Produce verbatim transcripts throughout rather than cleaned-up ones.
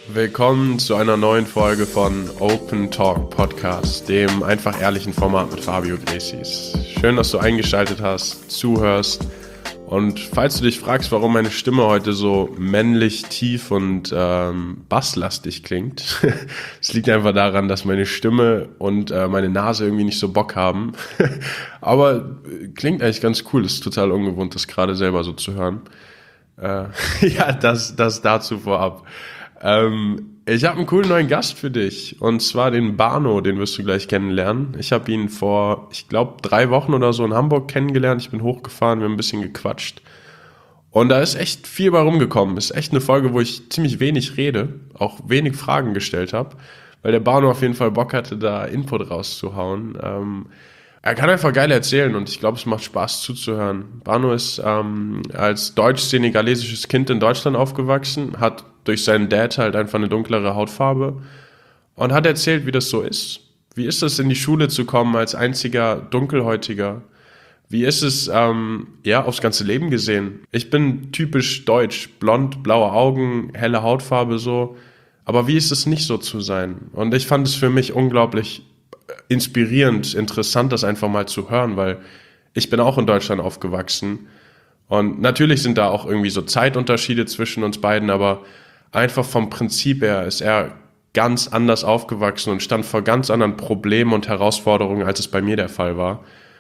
Willkommen zu einer neuen Folge von Open Talk Podcast, dem einfach ehrlichen Format mit Fabio Gresis. Schön, dass du eingeschaltet hast, zuhörst und falls du dich fragst, warum meine Stimme heute so männlich, tief und ähm, basslastig klingt, es liegt einfach daran, dass meine Stimme und äh, meine Nase irgendwie nicht so Bock haben, aber klingt eigentlich ganz cool, ist total ungewohnt, das gerade selber so zu hören. Äh, ja, das, das dazu vorab. Ähm, ich habe einen coolen neuen Gast für dich und zwar den Bano, den wirst du gleich kennenlernen. Ich habe ihn vor, ich glaube, drei Wochen oder so in Hamburg kennengelernt. Ich bin hochgefahren, wir haben ein bisschen gequatscht und da ist echt viel bei rumgekommen. Ist echt eine Folge, wo ich ziemlich wenig rede, auch wenig Fragen gestellt habe, weil der Bano auf jeden Fall Bock hatte, da Input rauszuhauen. Ähm, Er kann einfach geil erzählen und ich glaube, es macht Spaß zuzuhören. Bano ist ähm, als deutsch-senegalesisches Kind in Deutschland aufgewachsen, hat durch seinen Dad halt einfach eine dunklere Hautfarbe und hat erzählt, wie das so ist. Wie ist es, in die Schule zu kommen als einziger Dunkelhäutiger? Wie ist es, ähm, ja, aufs ganze Leben gesehen? Ich bin typisch deutsch, blond, blaue Augen, helle Hautfarbe so. Aber wie ist es nicht so zu sein? Und ich fand es für mich unglaublich inspirierend, interessant, das einfach mal zu hören, weil ich bin auch in Deutschland aufgewachsen und natürlich sind da auch irgendwie so Zeitunterschiede zwischen uns beiden, aber einfach vom Prinzip her ist er ganz anders aufgewachsen und stand vor ganz anderen Problemen und Herausforderungen, als es bei mir der Fall war.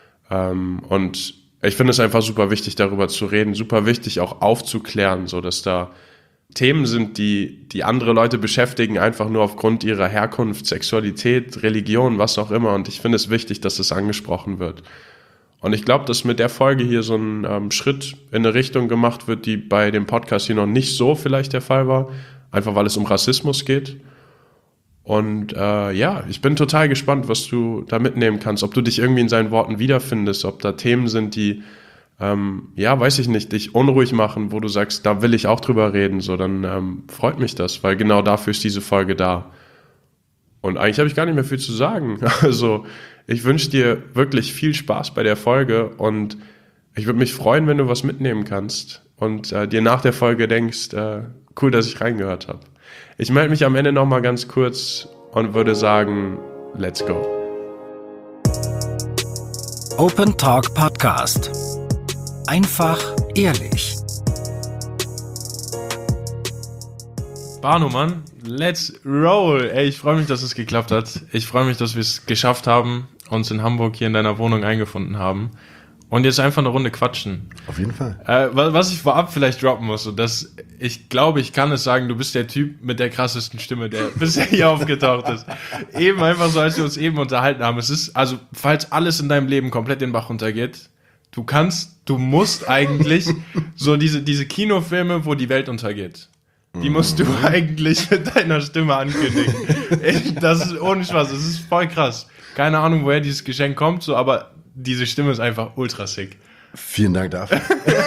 Und ich finde es einfach super wichtig, darüber zu reden, super wichtig auch aufzuklären, so dass da Themen sind, die, die andere Leute beschäftigen, einfach nur aufgrund ihrer Herkunft, Sexualität, Religion, was auch immer. Und ich finde es wichtig, dass das angesprochen wird. Und ich glaube, dass mit der Folge hier so ein ähm, Schritt in eine Richtung gemacht wird, die bei dem Podcast hier noch nicht so vielleicht der Fall war. Einfach weil es um Rassismus geht. Und äh, ja, ich bin total gespannt, was du da mitnehmen kannst. Ob du dich irgendwie in seinen Worten wiederfindest, ob da Themen sind, die Ähm, ja, weiß ich nicht, dich unruhig machen, wo du sagst, da will ich auch drüber reden, so, dann ähm, freut mich das, weil genau dafür ist diese Folge da. Und eigentlich habe ich gar nicht mehr viel zu sagen. Also, ich wünsche dir wirklich viel Spaß bei der Folge und ich würde mich freuen, wenn du was mitnehmen kannst und äh, dir nach der Folge denkst, äh, cool, dass ich reingehört habe. Ich melde mich am Ende nochmal ganz kurz und würde sagen, let's go. Open Talk Podcast. Einfach ehrlich. Bano, Mann, let's roll. Ey, ich freue mich, dass es geklappt hat. Ich freue mich, dass wir es geschafft haben, uns in Hamburg hier in deiner Wohnung eingefunden haben und jetzt einfach eine Runde quatschen. Auf jeden Fall. Äh, was ich vorab vielleicht droppen muss, und das, ich glaube, ich kann es sagen, du bist der Typ mit der krassesten Stimme, der bisher hier aufgetaucht ist. Eben einfach so, als wir uns eben unterhalten haben. Es ist, also, falls alles in deinem Leben komplett den Bach runtergeht, du kannst, du musst eigentlich so diese, diese Kinofilme, wo die Welt untergeht, die musst du eigentlich mit deiner Stimme ankündigen. Das ist ohne Spaß, das ist voll krass. Keine Ahnung, woher dieses Geschenk kommt, so, aber diese Stimme ist einfach ultra sick. Vielen Dank dafür.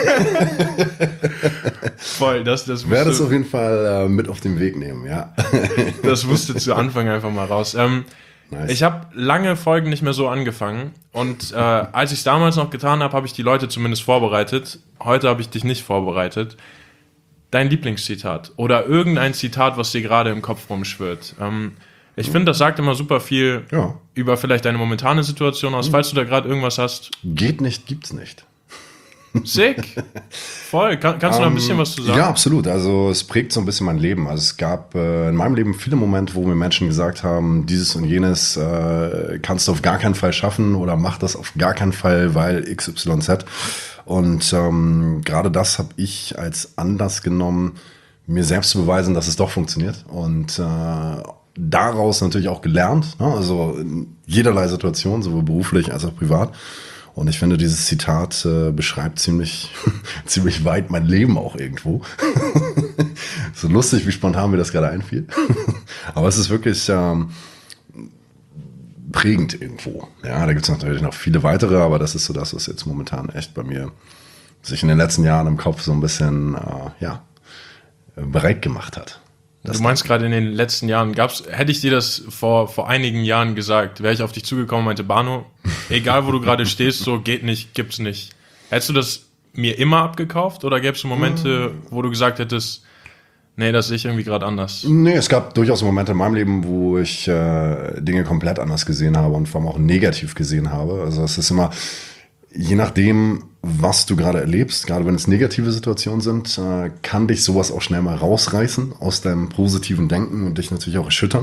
Voll, das, das musst werde es auf jeden Fall äh, mit auf den Weg nehmen, ja. Das musste zu Anfang einfach mal raus. Ähm, Nice. Ich habe lange Folgen nicht mehr so angefangen und äh, als ich es damals noch getan habe, habe ich die Leute zumindest vorbereitet. Heute habe ich dich nicht vorbereitet. Dein Lieblingszitat oder irgendein Zitat, was dir gerade im Kopf rumschwirrt. Ähm, ich finde, das sagt immer super viel ja. über vielleicht deine momentane Situation aus, falls du da gerade irgendwas hast. Geht nicht, gibt's nicht. Sick. Voll. Kann, kannst du noch ein bisschen was zu sagen? Ja, absolut. Also es prägt so ein bisschen mein Leben. Also es gab äh, in meinem Leben viele Momente, wo mir Menschen gesagt haben, dieses und jenes äh, kannst du auf gar keinen Fall schaffen oder mach das auf gar keinen Fall, weil X Y Z. Und ähm, gerade das habe ich als Anlass genommen, mir selbst zu beweisen, dass es doch funktioniert. Und äh, daraus natürlich auch gelernt. Ne? Also in jederlei Situation, sowohl beruflich als auch privat. Und ich finde, dieses Zitat äh, beschreibt ziemlich, ziemlich weit mein Leben auch irgendwo. So lustig, wie spontan mir das gerade einfiel. Aber es ist wirklich ähm, prägend irgendwo. Ja, da gibt es natürlich noch viele weitere, aber das ist so das, was jetzt momentan echt bei mir sich in den letzten Jahren im Kopf so ein bisschen äh, ja, bereit gemacht hat. Du meinst gerade in den letzten Jahren, gab's, hätte ich dir das vor, vor einigen Jahren gesagt, wäre ich auf dich zugekommen und meinte, Bano, egal wo du gerade stehst, so geht nicht, gibt's nicht. Hättest du das mir immer abgekauft oder gäbe es Momente, wo du gesagt hättest, Nee, das sehe ich irgendwie gerade anders. Nee, es gab durchaus Momente in meinem Leben, wo ich äh, Dinge komplett anders gesehen habe und vor allem auch negativ gesehen habe. Also es ist immer, je nachdem, was du gerade erlebst, gerade wenn es negative Situationen sind, äh, kann dich sowas auch schnell mal rausreißen aus deinem positiven Denken und dich natürlich auch erschüttern.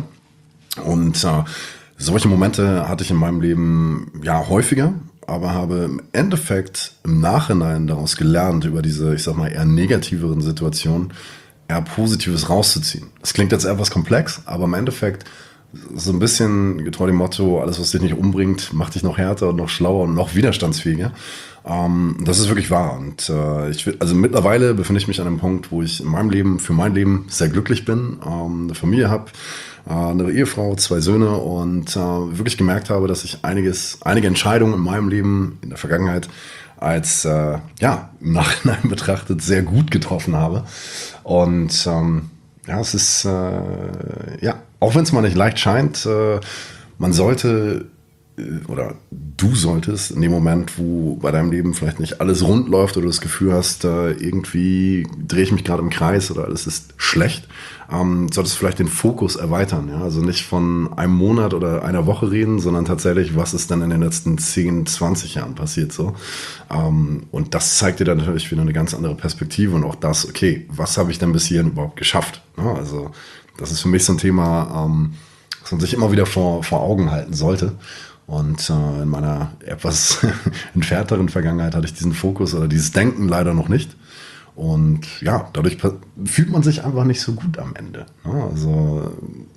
Und äh, solche Momente hatte ich in meinem Leben ja häufiger, aber habe im Endeffekt im Nachhinein daraus gelernt, über diese, ich sag mal, eher negativeren Situationen eher Positives rauszuziehen. Das klingt jetzt etwas komplex, aber im Endeffekt so ein bisschen getreu dem Motto, alles, was dich nicht umbringt, macht dich noch härter und noch schlauer und noch widerstandsfähiger. Ähm, das ist wirklich wahr. Und äh, ich will, also mittlerweile befinde ich mich an einem Punkt, wo ich in meinem Leben, für mein Leben sehr glücklich bin, ähm, eine Familie habe, äh, eine Ehefrau, zwei Söhne und äh, wirklich gemerkt habe, dass ich einiges, einige Entscheidungen in meinem Leben in der Vergangenheit als äh, ja im Nachhinein betrachtet sehr gut getroffen habe. Und ähm, ja, es ist äh, ja, auch wenn es mal nicht leicht scheint, äh, man sollte äh, oder du solltest in dem Moment, wo bei deinem Leben vielleicht nicht alles rund läuft oder du das Gefühl hast, äh, irgendwie drehe ich mich gerade im Kreis oder alles ist schlecht, ähm, solltest du vielleicht den Fokus erweitern. Ja? Also nicht von einem Monat oder einer Woche reden, sondern tatsächlich, was ist dann in den letzten zehn, zwanzig Jahren passiert so. Ähm, und das zeigt dir dann natürlich wieder eine ganz andere Perspektive und auch das, okay, was habe ich denn bis hierhin überhaupt geschafft? Ja, also das ist für mich so ein Thema, ähm, was man sich immer wieder vor, vor Augen halten sollte. Und äh, in meiner etwas entfernteren Vergangenheit hatte ich diesen Fokus oder dieses Denken leider noch nicht. Und ja, dadurch fühlt man sich einfach nicht so gut am Ende. Ja, also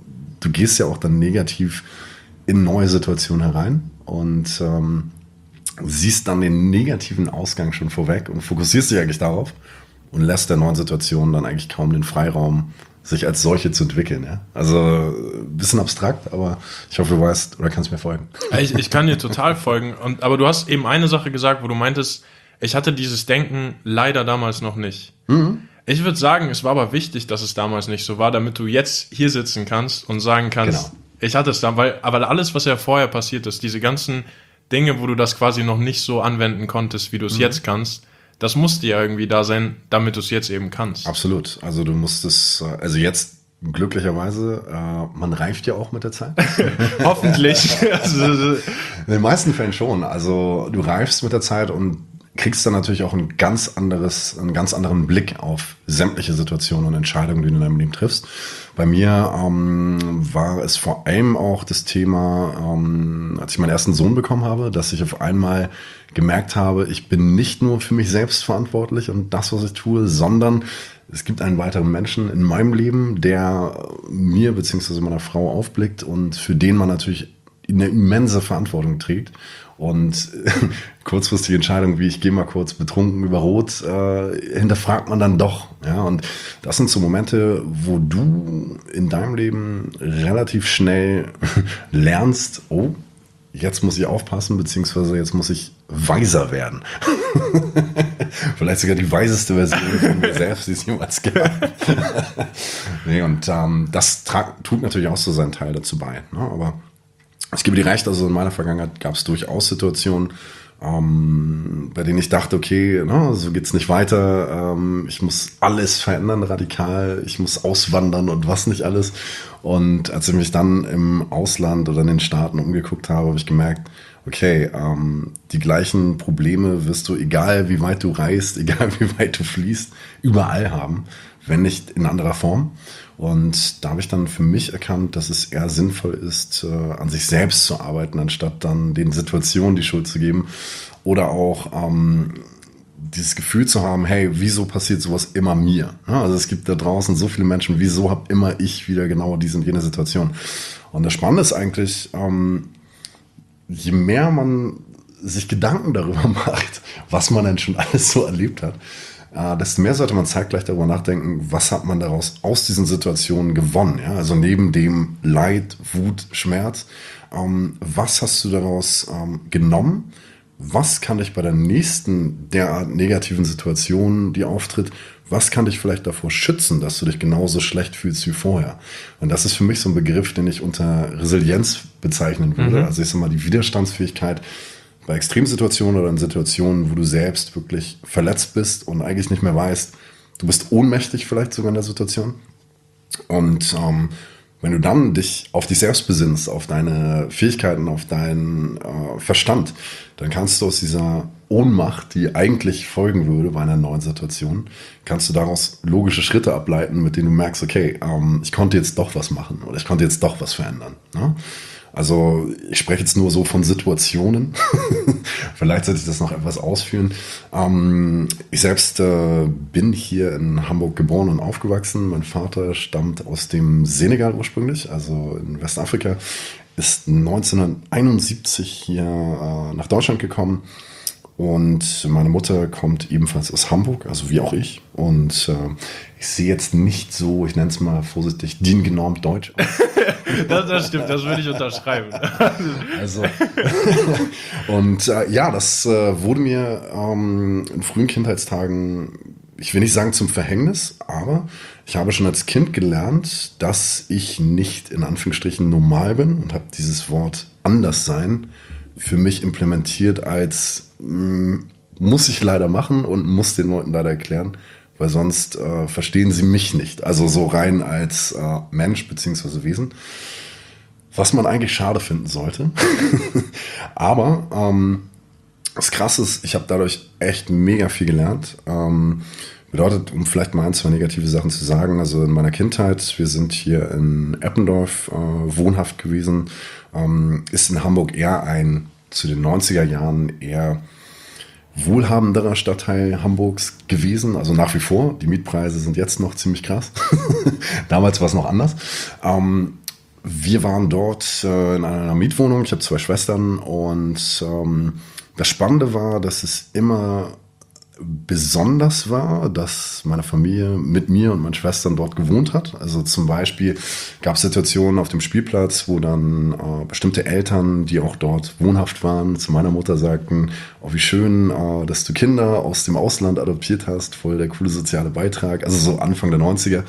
du gehst ja auch dann negativ in neue Situationen herein und ähm, siehst dann den negativen Ausgang schon vorweg und fokussierst dich eigentlich darauf und lässt der neuen Situation dann eigentlich kaum den Freiraum, sich als solche zu entwickeln. Ja? Also ein bisschen abstrakt, aber ich hoffe, du weißt oder kannst mir folgen. Ich, ich kann dir total folgen. Und, aber du hast eben eine Sache gesagt, wo du meintest, ich hatte dieses Denken leider damals noch nicht. Mhm. Ich würde sagen, es war aber wichtig, dass es damals nicht so war, damit du jetzt hier sitzen kannst und sagen kannst, genau. Ich hatte es da, weil, aber alles, was ja vorher passiert ist, diese ganzen Dinge, wo du das quasi noch nicht so anwenden konntest, wie du es mhm. jetzt kannst, das musste ja irgendwie da sein, damit du es jetzt eben kannst. Absolut. Also du musstest, also jetzt glücklicherweise, äh, man reift ja auch mit der Zeit. Hoffentlich. In den meisten Fällen schon. Also du reifst mit der Zeit und kriegst dann natürlich auch ein ganz anderes, einen ganz anderen Blick auf sämtliche Situationen und Entscheidungen, die du in deinem Leben triffst. Bei mir ähm, war es vor allem auch das Thema, ähm, als ich meinen ersten Sohn bekommen habe, dass ich auf einmal gemerkt habe, ich bin nicht nur für mich selbst verantwortlich und das, was ich tue, sondern es gibt einen weiteren Menschen in meinem Leben, der mir bzw. meiner Frau aufblickt und für den man natürlich eine immense Verantwortung trägt. Und kurzfristige Entscheidung, wie ich gehe mal kurz betrunken über Rot, äh, hinterfragt man dann doch. Ja, und das sind so Momente, wo du in deinem Leben relativ schnell lernst, oh, jetzt muss ich aufpassen, beziehungsweise jetzt muss ich weiser werden. Vielleicht sogar die weiseste Version von mir selbst, die es jemals gab. Nee, und ähm, das tra- tut natürlich auch so seinen Teil dazu bei. Ne? Aber ich gebe dir recht, also in meiner Vergangenheit gab es durchaus Situationen, ähm, bei denen ich dachte, okay, na, so geht's nicht weiter, ähm, ich muss alles verändern radikal, ich muss auswandern und was nicht alles. Und als ich mich dann im Ausland oder in den Staaten umgeguckt habe, habe ich gemerkt, okay, ähm, die gleichen Probleme wirst du, egal wie weit du reist, egal wie weit du fließt, überall haben, wenn nicht in anderer Form. Und da habe ich dann für mich erkannt, dass es eher sinnvoll ist, äh, an sich selbst zu arbeiten, anstatt dann den Situationen die Schuld zu geben. Oder auch ähm, dieses Gefühl zu haben, hey, wieso passiert sowas immer mir? Ja, also es gibt da draußen so viele Menschen, wieso habe immer ich wieder genau diese und jene Situation? Und das Spannende ist eigentlich, ähm, je mehr man sich Gedanken darüber macht, was man denn schon alles so erlebt hat, Uh, desto mehr sollte man zeitgleich darüber nachdenken, was hat man daraus aus diesen Situationen gewonnen. Ja? Also neben dem Leid, Wut, Schmerz, ähm, was hast du daraus ähm, genommen? Was kann dich bei der nächsten derart negativen Situation, die auftritt, was kann dich vielleicht davor schützen, dass du dich genauso schlecht fühlst wie vorher? Und das ist für mich so ein Begriff, den ich unter Resilienz bezeichnen würde. Mhm. Also ich sag mal, die Widerstandsfähigkeit bei Extremsituationen oder in Situationen, wo du selbst wirklich verletzt bist und eigentlich nicht mehr weißt, du bist ohnmächtig vielleicht sogar in der Situation, Und ähm, wenn du dann dich auf dich selbst besinnst, auf deine Fähigkeiten, auf deinen äh, Verstand, dann kannst du aus dieser Ohnmacht, die eigentlich folgen würde bei einer neuen Situation, kannst du daraus logische Schritte ableiten, mit denen du merkst, okay, ähm, ich konnte jetzt doch was machen oder ich konnte jetzt doch was verändern. Ne? Also ich spreche jetzt nur so von Situationen. Vielleicht sollte ich das noch etwas ausführen. Ähm, ich selbst äh, bin hier in Hamburg geboren und aufgewachsen. Mein Vater stammt aus dem Senegal ursprünglich, also in Westafrika, ist neunzehnhunderteinundsiebzig hier äh, nach Deutschland gekommen. Und meine Mutter kommt ebenfalls aus Hamburg, also wie auch ich. Und äh, ich sehe jetzt nicht so, ich nenne es mal vorsichtig, D I N-genormt Deutsch. das, das stimmt, das würde ich unterschreiben. Also, und äh, ja, das äh, wurde mir ähm, in frühen Kindheitstagen, ich will nicht sagen zum Verhängnis, aber ich habe schon als Kind gelernt, dass ich nicht in Anführungsstrichen normal bin und habe dieses Wort Anderssein für mich implementiert als mh, muss ich leider machen und muss den Leuten leider erklären, weil sonst äh, verstehen sie mich nicht. Also so rein als äh, Mensch bzw. Wesen. Was man eigentlich schade finden sollte. Aber ähm, das Krasse ist, ich habe dadurch echt mega viel gelernt. Ähm, bedeutet, um vielleicht mal ein, zwei negative Sachen zu sagen, also in meiner Kindheit, wir sind hier in Eppendorf äh, wohnhaft gewesen, ähm, ist in Hamburg eher ein, zu den neunziger Jahren eher wohlhabenderer Stadtteil Hamburgs gewesen, also nach wie vor. Die Mietpreise sind jetzt noch ziemlich krass. Damals war es noch anders. Ähm, wir waren dort äh, in einer Mietwohnung, ich habe zwei Schwestern und ähm, das Spannende war, dass es immer besonders war, dass meine Familie mit mir und meinen Schwestern dort gewohnt hat. Also zum Beispiel gab es Situationen auf dem Spielplatz, wo dann äh, bestimmte Eltern, die auch dort wohnhaft waren, zu meiner Mutter sagten, oh wie schön, äh, dass du Kinder aus dem Ausland adoptiert hast, voll der coole soziale Beitrag, also so Anfang der neunziger.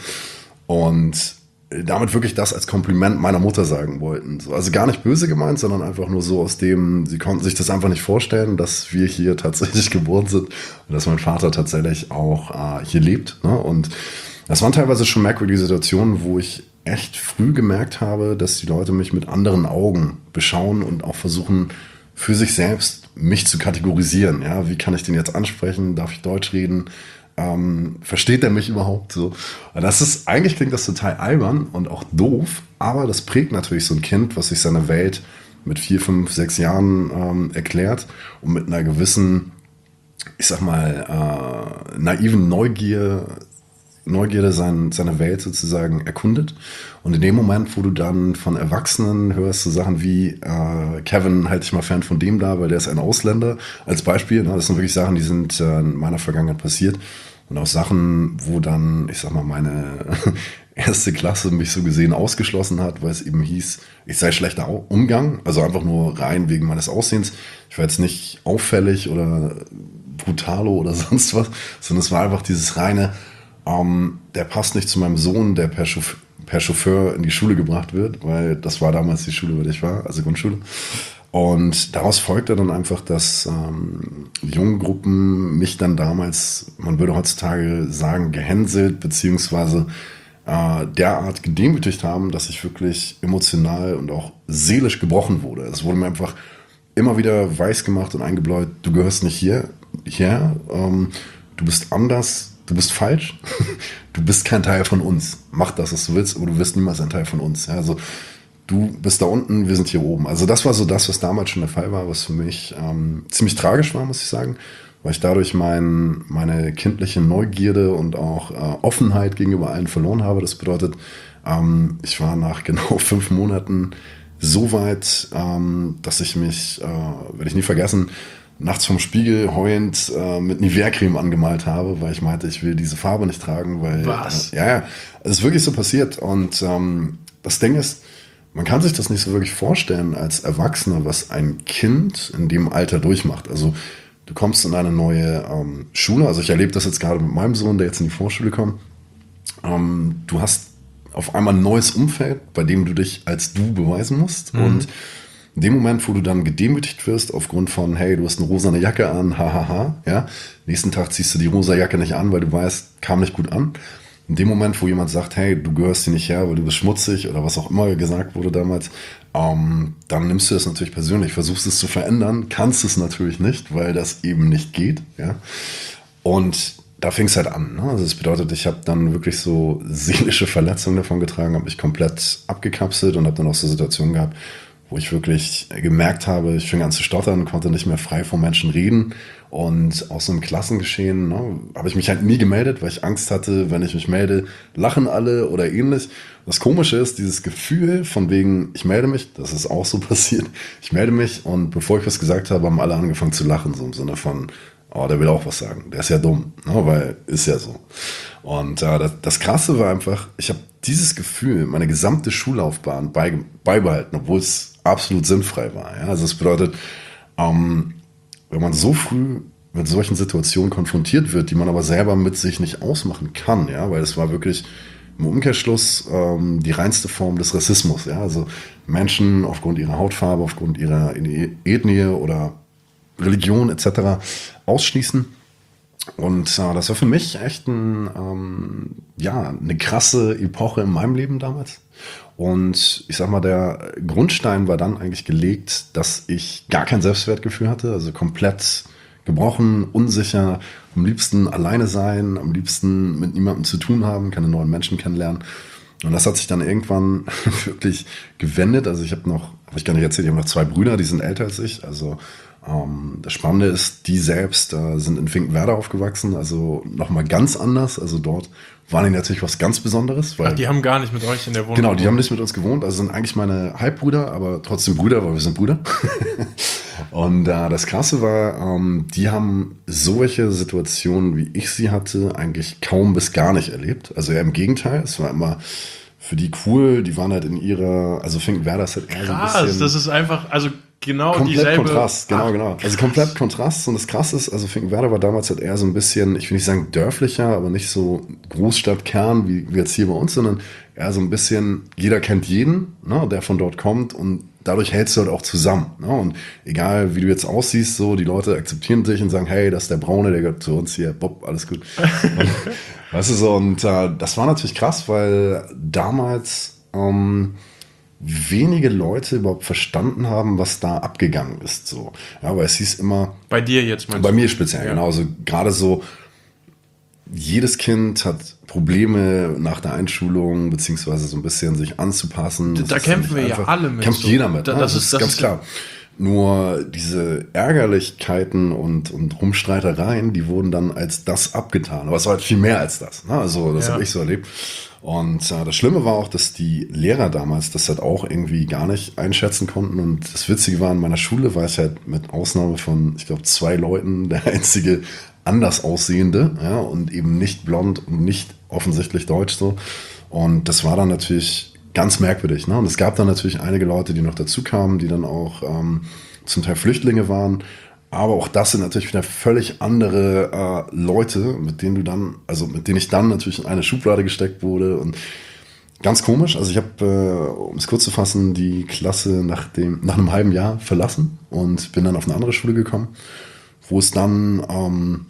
Und damit wirklich das als Kompliment meiner Mutter sagen wollten. Also gar nicht böse gemeint, sondern einfach nur so aus dem, sie konnten sich das einfach nicht vorstellen, dass wir hier tatsächlich geboren sind und dass mein Vater tatsächlich auch äh, hier lebt. Ne? Und das waren teilweise schon merkwürdige Situationen, wo ich echt früh gemerkt habe, dass die Leute mich mit anderen Augen beschauen und auch versuchen, für sich selbst mich zu kategorisieren. Ja, wie kann ich den jetzt ansprechen? Darf ich Deutsch reden? Ähm, versteht er mich überhaupt so? Das ist, eigentlich klingt das total albern und auch doof, aber das prägt natürlich so ein Kind, was sich seine Welt mit vier, fünf, sechs Jahren ähm, erklärt und mit einer gewissen, ich sag mal, äh, naiven Neugier, Neugierde sein, seine Welt sozusagen erkundet. Und in dem Moment, wo du dann von Erwachsenen hörst, so Sachen wie äh, Kevin, halt dich mal fern von dem da, weil der ist ein Ausländer, als Beispiel. Ne? Das sind wirklich Sachen, die sind äh, in meiner Vergangenheit passiert. Und auch Sachen, wo dann, ich sag mal, meine erste Klasse mich so gesehen ausgeschlossen hat, weil es eben hieß, ich sei schlechter Umgang, also einfach nur rein wegen meines Aussehens. Ich war jetzt nicht auffällig oder brutalo oder sonst was, sondern es war einfach dieses reine, ähm, der passt nicht zu meinem Sohn, der per, Chauffe- per Chauffeur in die Schule gebracht wird, weil das war damals die Schule, wo ich war, also Grundschule. Und daraus folgte dann einfach, dass ähm, junge Gruppen mich dann damals, man würde heutzutage sagen, gehänselt, beziehungsweise äh, derart gedemütigt haben, dass ich wirklich emotional und auch seelisch gebrochen wurde. Es wurde mir einfach immer wieder weiß gemacht und eingebläut, du gehörst nicht hier, hierher, ähm, du bist anders, du bist falsch, du bist kein Teil von uns. Mach das, was du willst, aber du wirst niemals ein Teil von uns. Ja, also du bist da unten, wir sind hier oben. Also das war so das, was damals schon der Fall war, was für mich ähm, ziemlich tragisch war, muss ich sagen, weil ich dadurch mein, meine kindliche Neugierde und auch äh, Offenheit gegenüber allen verloren habe. Das bedeutet, ähm, ich war nach genau fünf Monaten so weit, ähm, dass ich mich, äh, werde ich nie vergessen, nachts vom Spiegel heulend äh, mit Nivea-Creme angemalt habe, weil ich meinte, ich will diese Farbe nicht tragen. Weil, Was? Äh, ja, ja, es ist wirklich so passiert. Und ähm, das Ding ist, man kann sich das nicht so wirklich vorstellen als Erwachsener, was ein Kind in dem Alter durchmacht. Also du kommst in eine neue ähm, Schule, also ich erlebe das jetzt gerade mit meinem Sohn, der jetzt in die Vorschule kommt. Ähm, du hast auf einmal ein neues Umfeld, bei dem du dich als du beweisen musst. Mhm. Und in dem Moment, wo du dann gedemütigt wirst aufgrund von, hey, du hast eine rosane Jacke an, hahaha, ja, nächsten Tag ziehst du die rosa Jacke nicht an, weil du weißt, kam nicht gut an. in dem Moment, wo jemand sagt, hey, du gehörst hier nicht her, weil du bist schmutzig oder was auch immer gesagt wurde damals, ähm, dann nimmst du das natürlich persönlich, versuchst es zu verändern, kannst es natürlich nicht, weil das eben nicht geht. Ja? Und da fing es halt an. Ne? Also das bedeutet, ich habe dann wirklich so seelische Verletzungen davon getragen, habe mich komplett abgekapselt und habe dann auch so Situationen gehabt, wo ich wirklich gemerkt habe, ich fing an zu stottern, konnte nicht mehr frei vor Menschen reden. Und aus so einem Klassengeschehen ne, habe ich mich halt nie gemeldet, weil ich Angst hatte, wenn ich mich melde, lachen alle oder ähnlich. Das Komische ist, dieses Gefühl von wegen, ich melde mich, das ist auch so passiert, ich melde mich und bevor ich was gesagt habe, haben alle angefangen zu lachen, so im Sinne von, oh, der will auch was sagen, der ist ja dumm, ne, weil ist ja so. Und äh, das, das Krasse war einfach, ich habe dieses Gefühl, meine gesamte Schullaufbahn bei, beibehalten, obwohl es absolut sinnfrei war. Ja? Also das bedeutet, ähm, wenn man so früh mit solchen Situationen konfrontiert wird, die man aber selber mit sich nicht ausmachen kann, ja, weil es war wirklich im Umkehrschluss ähm, die reinste Form des Rassismus, ja, also Menschen aufgrund ihrer Hautfarbe, aufgrund ihrer Ethnie oder Religion et cetera ausschließen. Und äh, das war für mich echt ein, ähm, ja, eine krasse Epoche in meinem Leben damals. Und ich sag mal, der Grundstein war dann eigentlich gelegt, dass ich gar kein Selbstwertgefühl hatte, also komplett gebrochen, unsicher, am liebsten alleine sein, am liebsten mit niemandem zu tun haben, keine neuen Menschen kennenlernen. Und das hat sich dann irgendwann wirklich gewendet. Also ich habe noch, habe ich gar nicht erzählt, ich habe noch zwei Brüder, die sind älter als ich. Also ähm, das Spannende ist, die selbst äh, sind in Finkenwerder aufgewachsen, also nochmal ganz anders. Also dort waren die natürlich was ganz Besonderes. Weil, Ach, die haben gar nicht mit euch in der Wohnung Genau, die gewohnt. haben nicht mit uns gewohnt. Also sind eigentlich meine Halbbrüder, aber trotzdem Brüder, weil wir sind Brüder. Und äh, das Krasse war, ähm, die haben solche Situationen, wie ich sie hatte, eigentlich kaum bis gar nicht erlebt. Also eher im Gegenteil. Es war immer für die cool. Die waren halt in ihrer, also Finkenwerder ist halt eher so ein Krass, bisschen... das ist einfach, also genau komplett dieselbe... Kontrast, genau, Ach, genau. Also komplett Kontrast. Und das Krasse ist, also Finkenwerder war damals halt eher so ein bisschen, ich will nicht sagen dörflicher, aber nicht so Großstadtkern wie, wie jetzt hier bei uns, sondern eher so ein bisschen, jeder kennt jeden, ne, der von dort kommt und dadurch hältst du halt auch zusammen. Ne? Und egal, wie du jetzt aussiehst, so, die Leute akzeptieren dich und sagen, hey, das ist der Braune, der gehört zu uns hier, Bob, alles gut. Und, weißt du so, und äh, das war natürlich krass, weil damals ähm, wenige Leute überhaupt verstanden haben, was da abgegangen ist. So. Ja, weil es hieß immer... Bei dir jetzt, meinst Bei du? mir speziell, Ja. genau. Also gerade so, jedes Kind hat Probleme nach der Einschulung, beziehungsweise so ein bisschen sich anzupassen. Da- Das da ist kämpfen nicht wir ja alle mit Kämpft so. jeder mit. Da- ne? das Das, ist- ist das ganz ist- klar. Nur diese Ärgerlichkeiten und, und Rumstreitereien, die wurden dann als das abgetan. Aber es war halt viel mehr als das. Ne? Also das Ja. habe ich so erlebt. Und äh, das Schlimme war auch, dass die Lehrer damals das halt auch irgendwie gar nicht einschätzen konnten. Und das Witzige war, in meiner Schule war ich halt mit Ausnahme von, ich glaube, zwei Leuten der einzige anders aussehende, ja, und eben nicht blond und nicht offensichtlich deutsch so. Und das war dann natürlich ganz merkwürdig. Ne? Und es gab dann natürlich einige Leute, die noch dazu kamen, die dann auch ähm, zum Teil Flüchtlinge waren. Aber auch das sind natürlich wieder völlig andere äh, Leute, mit denen du dann, also mit denen ich dann natürlich in eine Schublade gesteckt wurde. Und ganz komisch, also ich habe, äh, um es kurz zu fassen, die Klasse nach, dem, nach einem halben Jahr verlassen und bin dann auf eine andere Schule gekommen, wo es dann ähm,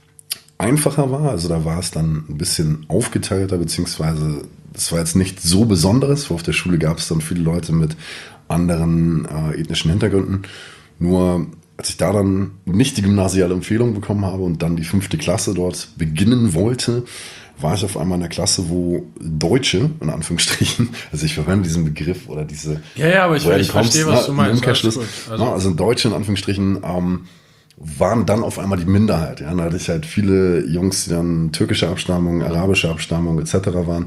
einfacher war. Also da war es dann ein bisschen aufgeteilter, beziehungsweise das war jetzt nicht so Besonderes, wo auf der Schule gab es dann viele Leute mit anderen äh, ethnischen Hintergründen. Nur als ich da dann nicht die gymnasiale Empfehlung bekommen habe und dann die fünfte Klasse dort beginnen wollte, war ich auf einmal in einer Klasse, wo Deutsche, in Anführungsstrichen, also ich verwende diesen Begriff oder diese... Ja, ja, aber ich, woher ich die kommst, verstehe, was ne, du meinst. im Umkehrschluss. Alles gut. Also, also Deutsche, in Anführungsstrichen, ähm, waren dann auf einmal die Minderheit. Ja? Da hatte ich halt viele Jungs, die dann türkische Abstammung, arabische Abstammung et cetera waren.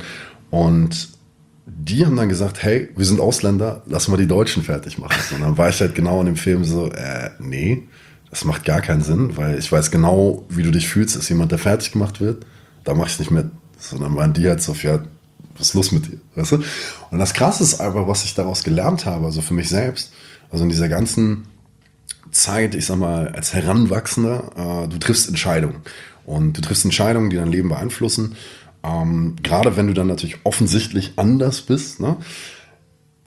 Und die haben dann gesagt, hey, wir sind Ausländer, lass mal die Deutschen fertig machen. Und dann war ich halt genau in dem Film so, äh, nee, das macht gar keinen Sinn, weil ich weiß genau, wie du dich fühlst, ist jemand, der fertig gemacht wird, da mach ich nicht mit. So, dann waren die halt so, ja, was ist los mit dir? Weißt du? Und das Krasse ist einfach, was ich daraus gelernt habe, also für mich selbst, also in dieser ganzen Zeit, ich sag mal, als Heranwachsender, äh, du triffst Entscheidungen. Und du triffst Entscheidungen, die dein Leben beeinflussen. Ähm, gerade wenn du dann natürlich offensichtlich anders bist, ne?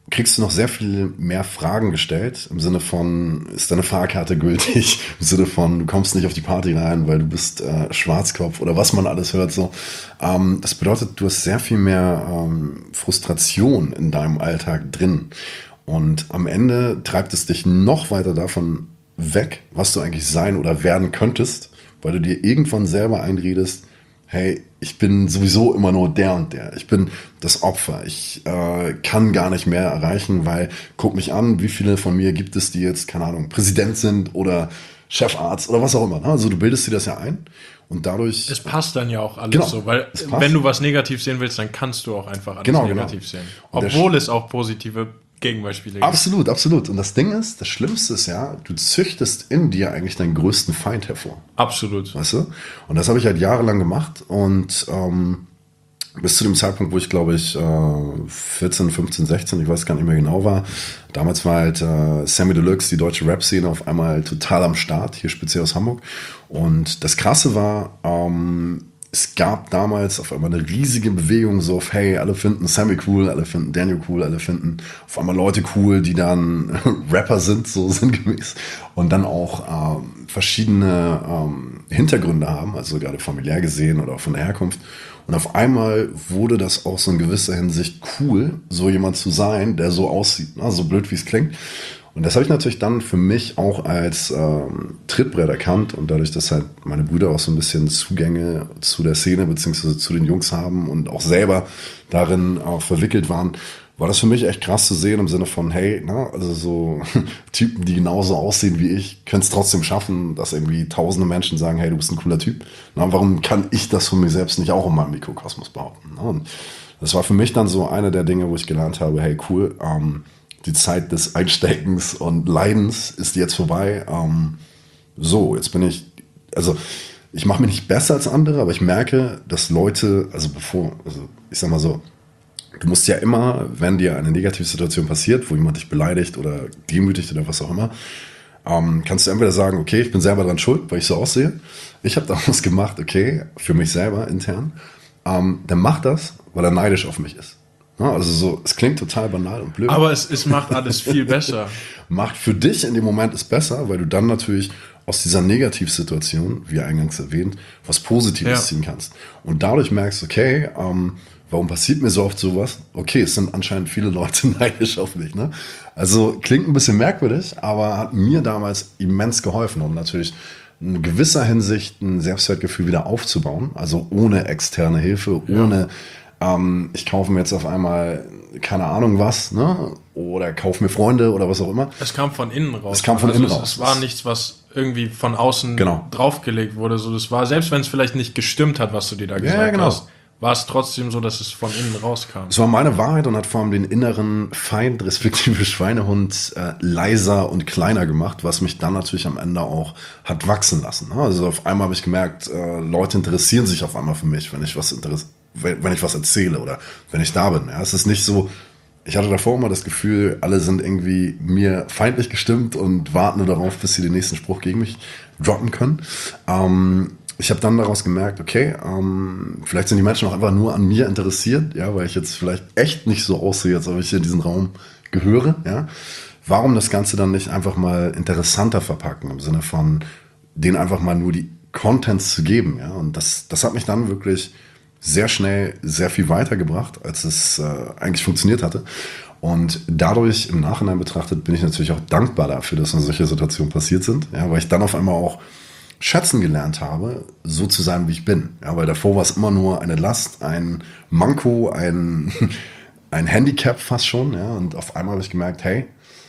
kriegst du noch sehr viel mehr Fragen gestellt, im Sinne von, ist deine Fahrkarte gültig? Im Sinne von, du kommst nicht auf die Party rein, weil du bist äh, Schwarzkopf oder was man alles hört. So. Ähm, das bedeutet, du hast sehr viel mehr ähm, Frustration in deinem Alltag drin. Und am Ende treibt es dich noch weiter davon weg, was du eigentlich sein oder werden könntest, weil du dir irgendwann selber einredest, hey, ich bin sowieso immer nur der und der. Ich bin das Opfer. Ich äh, kann gar nicht mehr erreichen, weil guck mich an, wie viele von mir gibt es, die jetzt, keine Ahnung, Präsident sind oder Chefarzt oder was auch immer. Also du bildest dir das ja ein und dadurch... Es passt dann ja auch alles genau, so, weil wenn du was negativ sehen willst, dann kannst du auch einfach alles genau, negativ genau. sehen. Obwohl es auch positive Gegenbeispiele gibt. Absolut, absolut. Und das Ding ist, das Schlimmste ist ja, du züchtest in dir eigentlich deinen größten Feind hervor. Absolut. Weißt du? Und das habe ich halt jahrelang gemacht und ähm, bis zu dem Zeitpunkt, wo ich glaube ich äh, vierzehn, fünfzehn, sechzehn, ich weiß gar nicht mehr genau war, damals war halt äh, Sammy Deluxe, die deutsche Rap-Szene auf einmal total am Start, hier speziell aus Hamburg. Und das Krasse war, ähm, es gab damals auf einmal eine riesige Bewegung so auf, hey, alle finden Sammy cool, alle finden Daniel cool, alle finden auf einmal Leute cool, die dann Rapper sind, so sinngemäß. Und dann auch ähm, verschiedene ähm, Hintergründe haben, also gerade familiär gesehen oder auch von der Herkunft. Und auf einmal wurde das auch so in gewisser Hinsicht cool, so jemand zu sein, der so aussieht, ne? So blöd wie es klingt. Und das habe ich natürlich dann für mich auch als ähm, Trittbrett erkannt und dadurch, dass halt meine Brüder auch so ein bisschen Zugänge zu der Szene beziehungsweise zu den Jungs haben und auch selber darin auch verwickelt waren, war das für mich echt krass zu sehen im Sinne von, hey, na, also so Typen, die genauso aussehen wie ich, können es trotzdem schaffen, dass irgendwie tausende Menschen sagen, hey, du bist ein cooler Typ. Na, warum kann ich das von mir selbst nicht auch in meinem Mikrokosmos behaupten? Na, und das war für mich dann so eine der Dinge, wo ich gelernt habe, hey, cool, ähm, die Zeit des Einsteckens und Leidens ist jetzt vorbei. Ähm, so, jetzt bin ich, also ich mache mich nicht besser als andere, aber ich merke, dass Leute, also bevor, also ich sag mal so, du musst ja immer, wenn dir eine negative Situation passiert, wo jemand dich beleidigt oder demütigt oder was auch immer, ähm, kannst du entweder sagen, okay, ich bin selber dran schuld, weil ich so aussehe. Ich habe daraus gemacht, okay, für mich selber intern, ähm, der macht das, weil er neidisch auf mich ist. Ja, also so, es klingt total banal und blöd. Aber es, es macht alles viel besser. Macht für dich in dem Moment es besser, weil du dann natürlich aus dieser Negativsituation, wie eingangs erwähnt, was Positives ja. ziehen kannst. Und dadurch merkst du, okay, ähm, warum passiert mir so oft sowas? Okay, es sind anscheinend viele Leute neidisch auf mich. Ne? Also klingt ein bisschen merkwürdig, aber hat mir damals immens geholfen, um natürlich in gewisser Hinsicht ein Selbstwertgefühl wieder aufzubauen. Also ohne externe Hilfe, ohne... Ja. Ähm, ich kaufe mir jetzt auf einmal keine Ahnung was, ne? Oder kaufe mir Freunde oder was auch immer. Es kam von innen raus. Es kam von also innen es, raus. Es war nichts, was irgendwie von außen genau. draufgelegt wurde. So, das war, selbst wenn es vielleicht nicht gestimmt hat, was du dir da gesagt ja, genau. hast, war es trotzdem so, dass es von innen rauskam. Es war meine Wahrheit und hat vor allem den inneren Feind, respektive Schweinehund, äh, leiser und kleiner gemacht, was mich dann natürlich am Ende auch hat wachsen lassen. Also auf einmal habe ich gemerkt, äh, Leute interessieren sich auf einmal für mich, wenn ich was interessiere. wenn ich was erzähle oder wenn ich da bin. Ja, es ist nicht so, ich hatte davor immer das Gefühl, alle sind irgendwie mir feindlich gestimmt und warten nur darauf, bis sie den nächsten Spruch gegen mich droppen können. Ähm, ich habe dann daraus gemerkt, okay, ähm, vielleicht sind die Menschen auch einfach nur an mir interessiert, ja, weil ich jetzt vielleicht echt nicht so aussehe, als ob ich in diesen Raum gehöre. Ja. Warum das Ganze dann nicht einfach mal interessanter verpacken, im Sinne von denen einfach mal nur die Contents zu geben. Ja. Und das, das hat mich dann wirklich sehr schnell sehr viel weitergebracht, als es äh, eigentlich funktioniert hatte. Und dadurch im Nachhinein betrachtet bin ich natürlich auch dankbar dafür, dass mir solche Situationen passiert sind, ja, weil ich dann auf einmal auch schätzen gelernt habe, so zu sein, wie ich bin. Ja, weil davor war es immer nur eine Last, ein Manko, ein, ein Handicap fast schon. Ja, und auf einmal habe ich gemerkt, hey,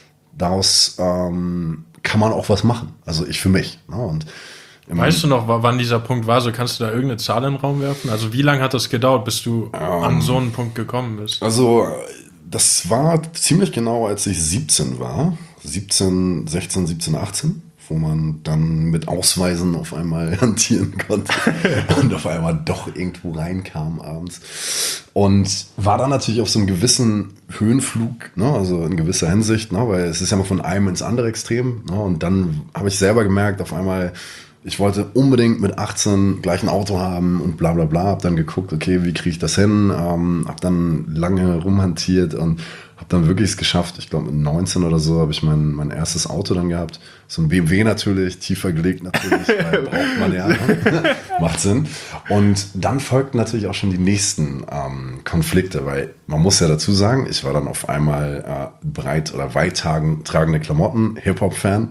daraus ähm, kann man auch was machen. Also ich für mich. Ja, und weißt du noch, wann dieser Punkt war? So, kannst du da irgendeine Zahl in den Raum werfen? Also wie lange hat das gedauert, bis du ähm, an so einen Punkt gekommen bist? Also das war ziemlich genau, als ich siebzehn war. siebzehn, sechzehn, siebzehn, achtzehn. Wo man dann mit Ausweisen auf einmal hantieren konnte und auf einmal doch irgendwo reinkam abends. Und war dann natürlich auf so einem gewissen Höhenflug, ne, also in gewisser Hinsicht, ne, weil es ist ja mal von einem ins andere Extrem. Ne, und dann habe ich selber gemerkt, auf einmal, ich wollte unbedingt mit achtzehn gleich ein Auto haben und bla bla bla. Hab dann geguckt, okay, wie kriege ich das hin? Ähm, hab dann lange rumhantiert und Habe dann wirklich es geschafft, ich glaube mit neunzehn oder so habe ich mein, mein erstes Auto dann gehabt. So ein B M W natürlich, tiefer gelegt natürlich, weil braucht man ja, ne? Macht Sinn. Und dann folgten natürlich auch schon die nächsten ähm, Konflikte, weil man muss ja dazu sagen, ich war dann auf einmal äh, breit oder weit tragen, tragende Klamotten, Hip-Hop-Fan.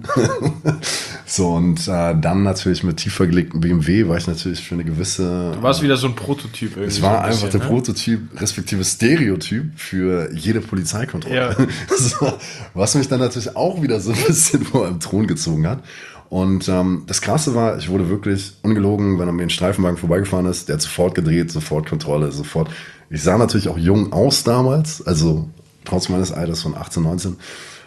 So, und äh, dann natürlich mit tiefer gelegten B M W war ich natürlich für eine gewisse... Du warst äh, wieder so ein Prototyp irgendwie. Es war so ein einfach bisschen, der ne? Prototyp, respektive Stereotyp für jede Polizeikontrolle. Ja. So, was mich dann natürlich auch wieder so ein bisschen vor einem Thron gezogen hat. Und ähm, das Krasse war, ich wurde wirklich ungelogen, wenn er mir ein Streifenwagen vorbeigefahren ist, der hat sofort gedreht, sofort Kontrolle, sofort. Ich sah natürlich auch jung aus damals, also trotz meines Alters von achtzehn, neunzehn.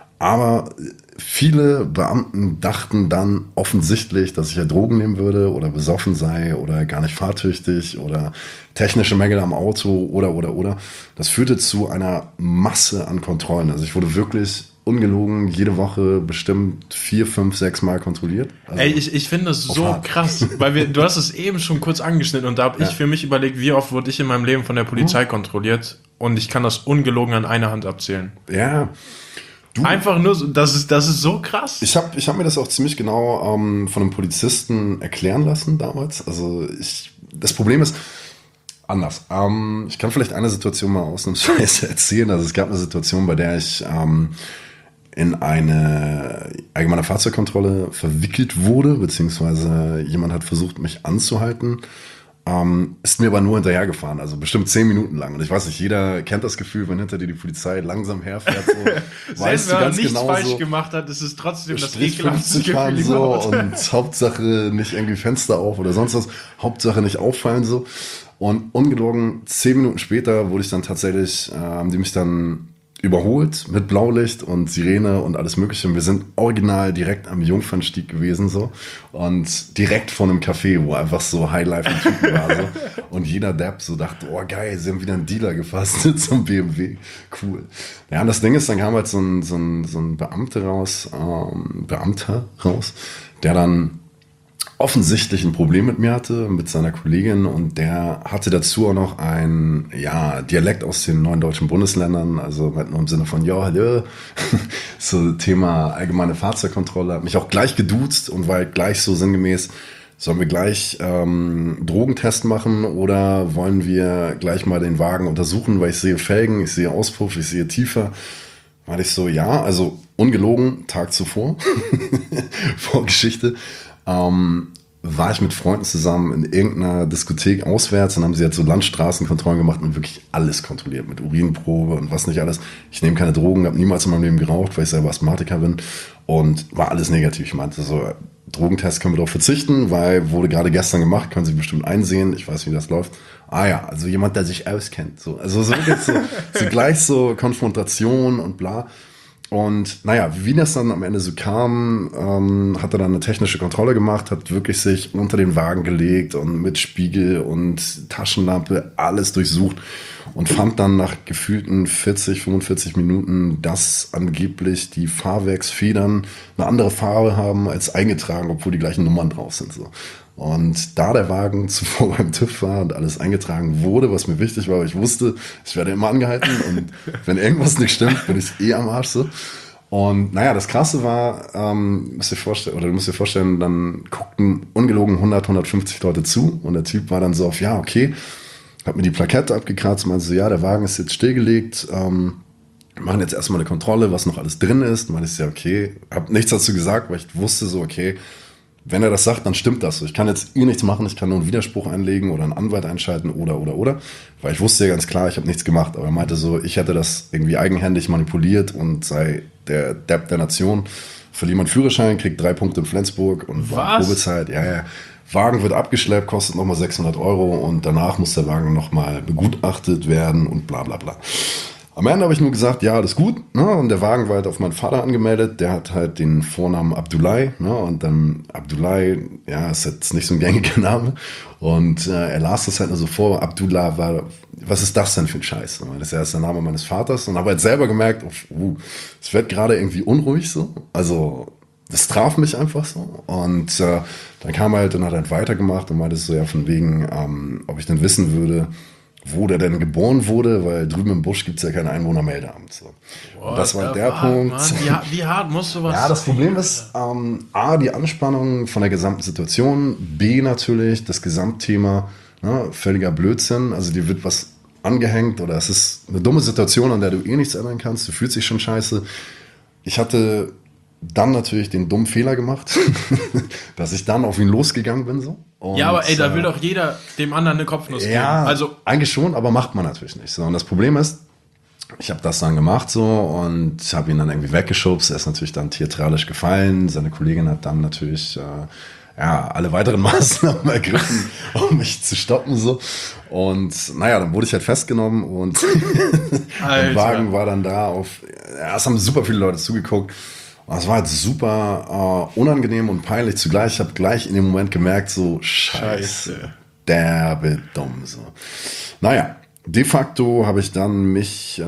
Aber viele Beamten dachten dann offensichtlich, dass ich ja Drogen nehmen würde oder besoffen sei oder gar nicht fahrtüchtig oder technische Mängel am Auto oder, oder, oder. Das führte zu einer Masse an Kontrollen. Also ich wurde wirklich ungelogen jede Woche bestimmt vier, fünf, sechs Mal kontrolliert. Also Ey, ich, ich finde das so hart. krass, weil wir, du hast es eben schon kurz angeschnitten und da habe Ja. ich für mich überlegt, wie oft wurde ich in meinem Leben von der Polizei mhm. kontrolliert und ich kann das ungelogen an einer Hand abzählen. Ja. Du, Einfach nur, so, das ist, das ist so krass. Ich habe ich hab mir das auch ziemlich genau ähm, von einem Polizisten erklären lassen damals. Also ich, das Problem ist anders. Ähm, ich kann vielleicht eine Situation mal ausnahmsweise erzählen. Also es gab eine Situation, bei der ich ähm, in eine allgemeine Fahrzeugkontrolle verwickelt wurde, beziehungsweise jemand hat versucht, mich anzuhalten. Ähm, ist mir aber nur hinterhergefahren, also bestimmt zehn Minuten lang. Und ich weiß nicht, jeder kennt das Gefühl, wenn hinter dir die Polizei langsam herfährt. So, weißt Selbst du wenn man ganz nichts genau falsch so, gemacht hat, ist es trotzdem das Strich ekelhaftste fünfzig fahren Gefühl so überhaupt. und Hauptsache nicht irgendwie Fenster auf oder sonst was. Hauptsache nicht auffallen so. Und ungelogen, zehn Minuten später wurde ich dann tatsächlich, äh, haben die mich dann überholt mit Blaulicht und Sirene und alles Mögliche. Und wir sind original direkt am Jungfernstieg gewesen so und direkt vor einem Café, wo einfach so Highlife im Typen war so. Und jeder Depp so dachte, oh geil, sie haben wieder einen Dealer gefasst zum B M W. Cool. Ja, und das Ding ist, dann kam halt so ein, so ein, so ein Beamter raus, ähm, Beamter raus, der dann offensichtlich ein Problem mit mir hatte, mit seiner Kollegin, und der hatte dazu auch noch ein ja, Dialekt aus den neuen deutschen Bundesländern, also halt nur im Sinne von, ja, hallo, so Thema allgemeine Fahrzeugkontrolle, hat mich auch gleich geduzt und war halt gleich so sinngemäß, sollen wir gleich ähm, Drogentest machen oder wollen wir gleich mal den Wagen untersuchen, weil ich sehe Felgen, ich sehe Auspuff, ich sehe tiefer. War ich so, ja, also ungelogen, Tag zuvor, Vorgeschichte, Ähm, war ich mit Freunden zusammen in irgendeiner Diskothek auswärts und haben sie jetzt so Landstraßenkontrollen gemacht und wirklich alles kontrolliert mit Urinprobe und was nicht alles. Ich nehme keine Drogen, habe niemals in meinem Leben geraucht, weil ich selber Asthmatiker bin, und war alles negativ. Ich meinte so, Drogentest können wir darauf verzichten, weil wurde gerade gestern gemacht, können Sie bestimmt einsehen, ich weiß, wie das läuft. Ah ja, also jemand, der sich auskennt. So. Also so, jetzt so, so gleich so Konfrontation und bla. Und naja, wie das dann am Ende so kam, ähm, hat er dann eine technische Kontrolle gemacht, hat wirklich sich unter den Wagen gelegt und mit Spiegel und Taschenlampe alles durchsucht und fand dann nach gefühlten vierzig, fünfundvierzig Minuten, dass angeblich die Fahrwerksfedern eine andere Farbe haben als eingetragen, obwohl die gleichen Nummern drauf sind. So. Und da der Wagen zuvor beim TÜV war und alles eingetragen wurde, was mir wichtig war, weil ich wusste, ich werde immer angehalten und wenn irgendwas nicht stimmt, bin ich eh am Arsch so. Und naja, das Krasse war, ähm, müsst ihr vorstellen, oder du musst dir vorstellen, dann guckten ungelogen hundert, hundertfünfzig Leute zu und der Typ war dann so auf, ja, okay, hat mir die Plakette abgekratzt und meinte so, ja, der Wagen ist jetzt stillgelegt, ähm, wir machen jetzt erstmal eine Kontrolle, was noch alles drin ist. Und meinte ich, ja, okay, hab nichts dazu gesagt, weil ich wusste so, okay, wenn er das sagt, dann stimmt das so. Ich kann jetzt eh nichts machen, ich kann nur einen Widerspruch einlegen oder einen Anwalt einschalten oder, oder, oder. Weil ich wusste ja ganz klar, ich habe nichts gemacht. Aber er meinte so, ich hätte das irgendwie eigenhändig manipuliert und sei der Depp der Nation. Verliert man Führerschein, kriegt drei Punkte in Flensburg und war Probezeit. Ja, ja. Wagen wird abgeschleppt, kostet nochmal sechshundert Euro und danach muss der Wagen nochmal begutachtet werden und bla bla bla. Am Ende habe ich nur gesagt, ja, alles gut. Ne? Und der Wagen war halt auf meinen Vater angemeldet. Der hat halt den Vornamen Abdullahi. Ne? Und dann Abdullahi, ja, ist jetzt nicht so ein gängiger Name. Und äh, er las das halt nur so vor. Abdullah war, was ist das denn für ein Scheiß? Das ist ja der Name meines Vaters. Und habe halt selber gemerkt, uh, es wird gerade irgendwie unruhig so. Also das traf mich einfach so. Und äh, dann kam er halt und hat halt weitergemacht und meinte so, ja, von wegen, ähm, ob ich denn wissen würde, wo der denn geboren wurde, weil drüben im Busch gibt es ja kein Einwohnermeldeamt. So. Und das war der fuck, Punkt. Mann, wie, wie hart muss sowas Ja, das sein, Problem ist, ähm, A, die Anspannung von der gesamten Situation, B, natürlich das Gesamtthema, ne, völliger Blödsinn, also dir wird was angehängt oder es ist eine dumme Situation, an der du eh nichts ändern kannst, du fühlst dich schon scheiße. Ich hatte dann natürlich den dummen Fehler gemacht, dass ich dann auf ihn losgegangen bin. So. Und, ja, aber ey, da will äh, doch jeder dem anderen eine Kopfnuss ja, geben. Also, eigentlich schon, aber macht man natürlich nicht. So. Und das Problem ist, ich habe das dann gemacht so und habe ihn dann irgendwie weggeschubst. Er ist natürlich dann theatralisch gefallen. Seine Kollegin hat dann natürlich äh, ja, alle weiteren Maßnahmen ergriffen, um mich zu stoppen. So. Und naja, dann wurde ich halt festgenommen und der Wagen war dann da auf. Ja, es haben super viele Leute zugeguckt. Das war halt super äh, unangenehm und peinlich zugleich. Ich habe gleich in dem Moment gemerkt, so scheiße, scheiße. derbe dumm. So. Naja, de facto habe ich dann mich äh,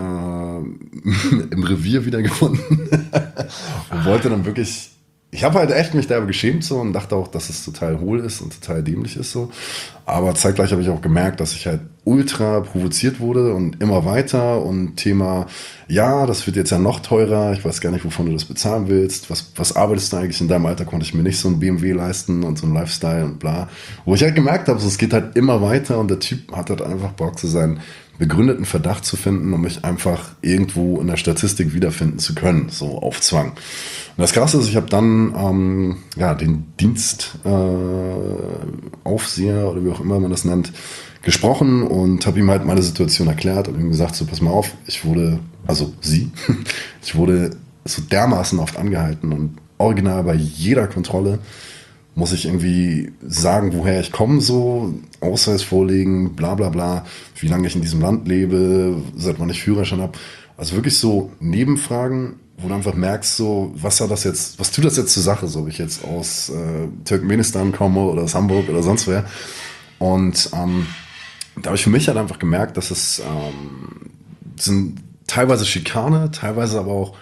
im Revier wiedergefunden und wollte dann wirklich, ich habe halt echt mich derbe geschämt so und dachte auch, dass es total hohl ist und total dämlich ist so. Aber zeitgleich habe ich auch gemerkt, dass ich halt ultra provoziert wurde und immer weiter und Thema, ja, das wird jetzt ja noch teurer, ich weiß gar nicht, wovon du das bezahlen willst, was, was arbeitest du eigentlich? In deinem Alter konnte ich mir nicht so ein B M W leisten und so ein Lifestyle und bla. Wo ich halt gemerkt habe, so, es geht halt immer weiter und der Typ hat halt einfach Bock zu sein, begründeten Verdacht zu finden, um mich einfach irgendwo in der Statistik wiederfinden zu können, so auf Zwang. Und das Krasse ist, ich habe dann ähm, ja, den Dienstaufseher äh, oder wie auch immer man das nennt, gesprochen und habe ihm halt meine Situation erklärt und ihm gesagt, so pass mal auf, ich wurde, also sie, ich wurde so dermaßen oft angehalten und original bei jeder Kontrolle muss ich irgendwie sagen, woher ich komme, so, Ausweis vorlegen, bla bla bla, wie lange ich in diesem Land lebe, seit wann ich Führerschein habe. Also wirklich so Nebenfragen, wo du einfach merkst, so, was hat das jetzt, was tut das jetzt zur Sache, so, ob ich jetzt aus äh, Turkmenistan komme oder aus Hamburg oder sonst wer. Und ähm, da habe ich für mich halt einfach gemerkt, dass es ähm, sind teilweise Schikane, teilweise aber auch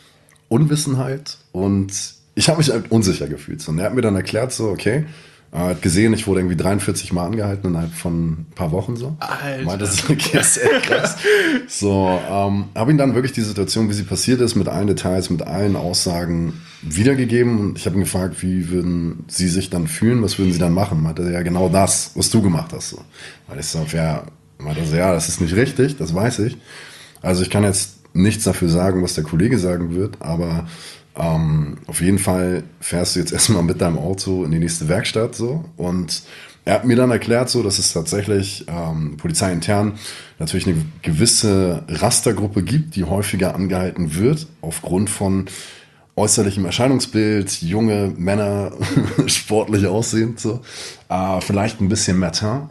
Unwissenheit und ich habe mich halt unsicher gefühlt. So. Und er hat mir dann erklärt, so, okay, er hat gesehen, ich wurde irgendwie dreiundvierzig Mal angehalten innerhalb von ein paar Wochen so. Alter. Meinte, das ist okay, sehr krass. So, ähm, habe ihm dann wirklich die Situation, wie sie passiert ist, mit allen Details, mit allen Aussagen wiedergegeben. Und ich habe ihn gefragt, wie würden sie sich dann fühlen, was würden sie dann machen? Meinte, ja, genau das, was du gemacht hast. So. Weil ich so, ja, meinte so, ja, das ist nicht richtig, das weiß ich. Also ich kann jetzt nichts dafür sagen, was der Kollege sagen wird, aber Ähm, auf jeden Fall fährst du jetzt erstmal mit deinem Auto in die nächste Werkstatt so und er hat mir dann erklärt so, dass es tatsächlich ähm, polizeiintern natürlich eine gewisse Rastergruppe gibt, die häufiger angehalten wird aufgrund von äußerlichem Erscheinungsbild, junge Männer, sportlich aussehend so, äh, vielleicht ein bisschen Matin,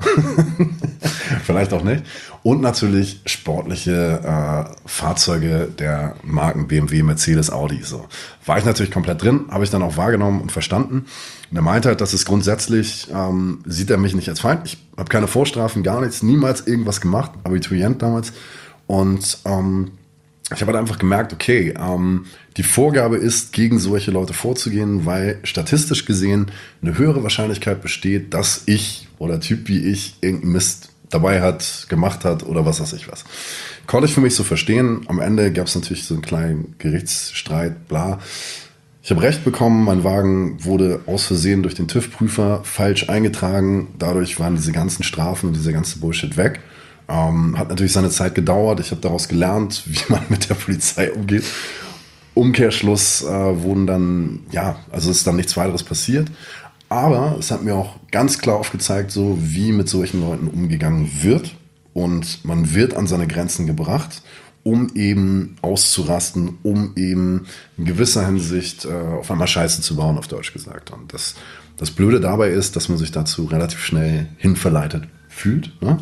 vielleicht auch nicht. Und natürlich sportliche äh, Fahrzeuge der Marken B M W, Mercedes, Audi. So. War ich natürlich komplett drin, habe ich dann auch wahrgenommen und verstanden. Und er meinte halt, dass es grundsätzlich, ähm, sieht er mich nicht als Feind. Ich habe keine Vorstrafen, gar nichts, niemals irgendwas gemacht, Abiturient damals. Und ähm, ich habe halt einfach gemerkt, okay, ähm, die Vorgabe ist, gegen solche Leute vorzugehen, weil statistisch gesehen eine höhere Wahrscheinlichkeit besteht, dass ich oder Typ wie ich irgendeinen Mist dabei hat, gemacht hat oder was weiß ich was. Konnte ich für mich so verstehen. Am Ende gab es natürlich so einen kleinen Gerichtsstreit, bla. Ich habe Recht bekommen, mein Wagen wurde aus Versehen durch den TÜV-Prüfer falsch eingetragen. Dadurch waren diese ganzen Strafen und dieser ganze Bullshit weg. Ähm, hat natürlich seine Zeit gedauert. Ich habe daraus gelernt, wie man mit der Polizei umgeht. Umkehrschluss äh, wurden dann, ja, also ist dann nichts weiteres passiert. Aber es hat mir auch ganz klar aufgezeigt, so wie mit solchen Leuten umgegangen wird. Und man wird an seine Grenzen gebracht, um eben auszurasten, um eben in gewisser Hinsicht äh, auf einmal Scheiße zu bauen, auf Deutsch gesagt. Und das, das Blöde dabei ist, dass man sich dazu relativ schnell hinverleitet fühlt. Ne?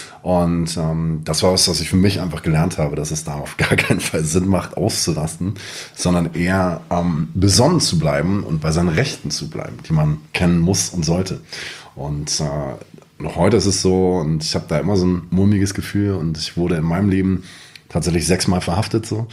Und ähm, das war was, was ich für mich einfach gelernt habe, dass es da auf gar keinen Fall Sinn macht, auszurasten, sondern eher ähm, besonnen zu bleiben und bei seinen Rechten zu bleiben, die man kennen muss und sollte. Und äh, noch heute ist es so, und ich habe da immer so ein mulmiges Gefühl, und ich wurde in meinem Leben tatsächlich sechsmal verhaftet, so,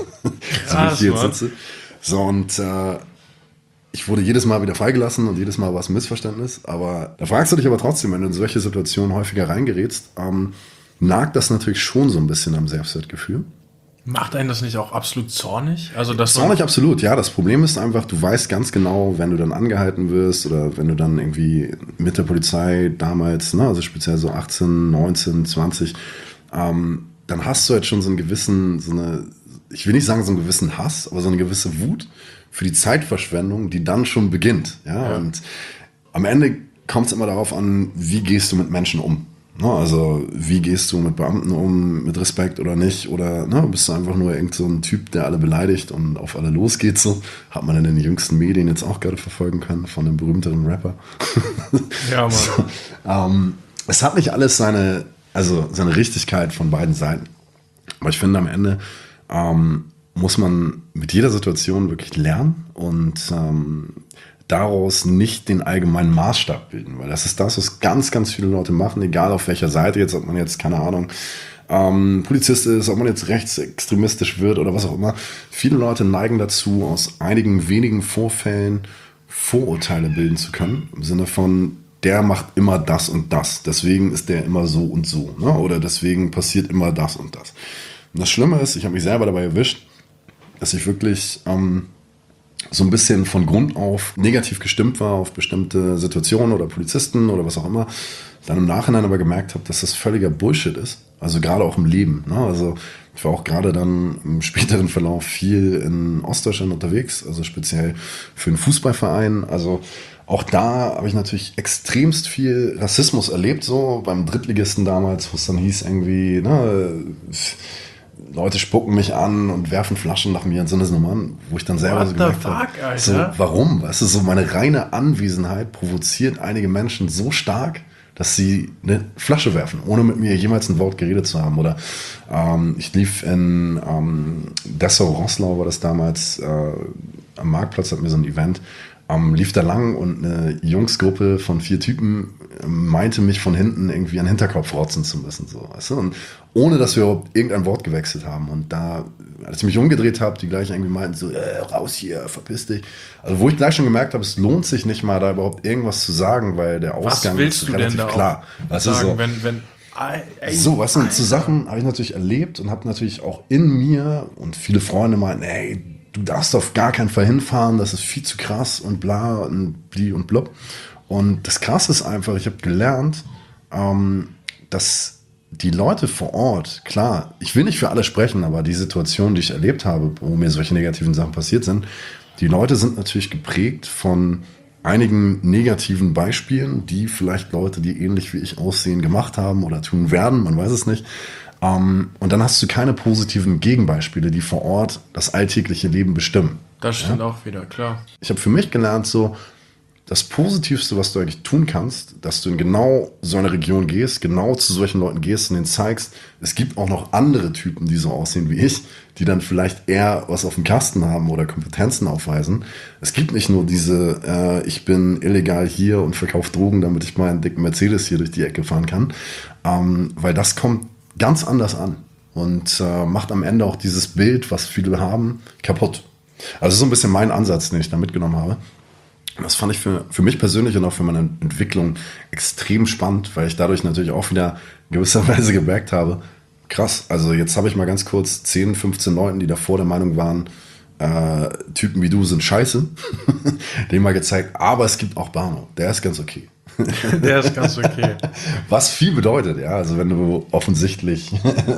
so wie ich hier jetzt sitze. So, und äh, ich wurde jedes Mal wieder freigelassen und jedes Mal war es ein Missverständnis. Aber da fragst du dich aber trotzdem, wenn du in solche Situationen häufiger reingerätst, ähm, nagt das natürlich schon so ein bisschen am Selbstwertgefühl. Macht einen das nicht auch absolut zornig? Also das zornig absolut, ja. Das Problem ist einfach, du weißt ganz genau, wenn du dann angehalten wirst oder wenn du dann irgendwie mit der Polizei damals, ne, also speziell so achtzehn, neunzehn, zwanzig, ähm, dann hast du halt schon so einen gewissen, so eine, ich will nicht sagen so einen gewissen Hass, aber so eine gewisse Wut für die Zeitverschwendung, die dann schon beginnt. Ja, ja. Und am Ende kommt es immer darauf an, wie gehst du mit Menschen um. Ne, also wie gehst du mit Beamten um, mit Respekt oder nicht, oder ne, bist du einfach nur irgend so ein Typ, der alle beleidigt und auf alle losgeht, so hat man in den jüngsten Medien jetzt auch gerade verfolgen können von einem berühmteren Rapper. Ja, Mann. So, ähm, es hat nicht alles seine, also seine Richtigkeit von beiden Seiten, aber ich finde am Ende ähm, muss man mit jeder Situation wirklich lernen und ähm, daraus nicht den allgemeinen Maßstab bilden, weil das ist das, was ganz, ganz viele Leute machen, egal auf welcher Seite jetzt, ob man jetzt, keine Ahnung, ähm, Polizist ist, ob man jetzt rechtsextremistisch wird oder was auch immer. Viele Leute neigen dazu, aus einigen wenigen Vorfällen Vorurteile bilden zu können, im Sinne von, der macht immer das und das, deswegen ist der immer so und so, ne? Oder deswegen passiert immer das und das. Und das Schlimme ist, ich habe mich selber dabei erwischt, dass ich wirklich ähm, so ein bisschen von Grund auf negativ gestimmt war auf bestimmte Situationen oder Polizisten oder was auch immer, dann im Nachhinein aber gemerkt habe, dass das völliger Bullshit ist, also gerade auch im Leben. Ne? Also ich war auch gerade dann im späteren Verlauf viel in Ostdeutschland unterwegs, also speziell für einen Fußballverein, also auch da habe ich natürlich extremst viel Rassismus erlebt, so beim Drittligisten damals, wo es dann hieß irgendwie, ne, Leute spucken mich an und werfen Flaschen nach mir und so eine Nummern, wo ich dann selber What so gemerkt habe, so, warum? Weißt du, so meine reine Anwesenheit provoziert einige Menschen so stark, dass sie eine Flasche werfen, ohne mit mir jemals ein Wort geredet zu haben. Oder ähm, ich lief in ähm, Dessau-Roßlau, war das damals, äh, am Marktplatz hatten wir so ein Event, ähm, lief da lang und eine Jungsgruppe von vier Typen meinte mich von hinten irgendwie an den Hinterkopf rotzen zu müssen, so, weißt du? Und ohne, dass wir überhaupt irgendein Wort gewechselt haben. Und da, als ich mich umgedreht habe, die gleich irgendwie meinten so, äh, raus hier, verpiss dich. Also wo ich gleich schon gemerkt habe, es lohnt sich nicht mal, da überhaupt irgendwas zu sagen, weil der Ausgang ist relativ du denn da klar. Was sagen, so, wenn, wenn, ey, so, weißt du, zu Sachen habe ich natürlich erlebt und habe natürlich auch in mir und viele Freunde meinten, ey, du darfst auf gar keinen Fall hinfahren, das ist viel zu krass und bla und bli und blub. Und das Krasse ist einfach, ich habe gelernt, ähm, dass die Leute vor Ort, klar, ich will nicht für alle sprechen, aber die Situation, die ich erlebt habe, wo mir solche negativen Sachen passiert sind, die Leute sind natürlich geprägt von einigen negativen Beispielen, die vielleicht Leute, die ähnlich wie ich aussehen, gemacht haben oder tun werden, man weiß es nicht. Um, und dann hast du keine positiven Gegenbeispiele, die vor Ort das alltägliche Leben bestimmen. Das stimmt ja? auch wieder, klar. Ich habe für mich gelernt, so das Positivste, was du eigentlich tun kannst, dass du in genau so eine Region gehst, genau zu solchen Leuten gehst und denen zeigst, es gibt auch noch andere Typen, die so aussehen wie ich, die dann vielleicht eher was auf dem Kasten haben oder Kompetenzen aufweisen. Es gibt nicht nur diese, äh, ich bin illegal hier und verkaufe Drogen, damit ich meinen dicken Mercedes hier durch die Ecke fahren kann, ähm, weil das kommt ganz anders an und äh, macht am Ende auch dieses Bild, was viele haben, kaputt. Also so ein bisschen mein Ansatz, den ich da mitgenommen habe. Das fand ich für, für mich persönlich und auch für meine Entwicklung extrem spannend, weil ich dadurch natürlich auch wieder gewisserweise gemerkt habe, krass, also jetzt habe ich mal ganz kurz zehn, fünfzehn Leuten, die davor der Meinung waren, äh, Typen wie du sind scheiße, denen mal gezeigt, aber es gibt auch Barno, der ist ganz okay. Der ist ganz okay. Was viel bedeutet, ja, also wenn du offensichtlich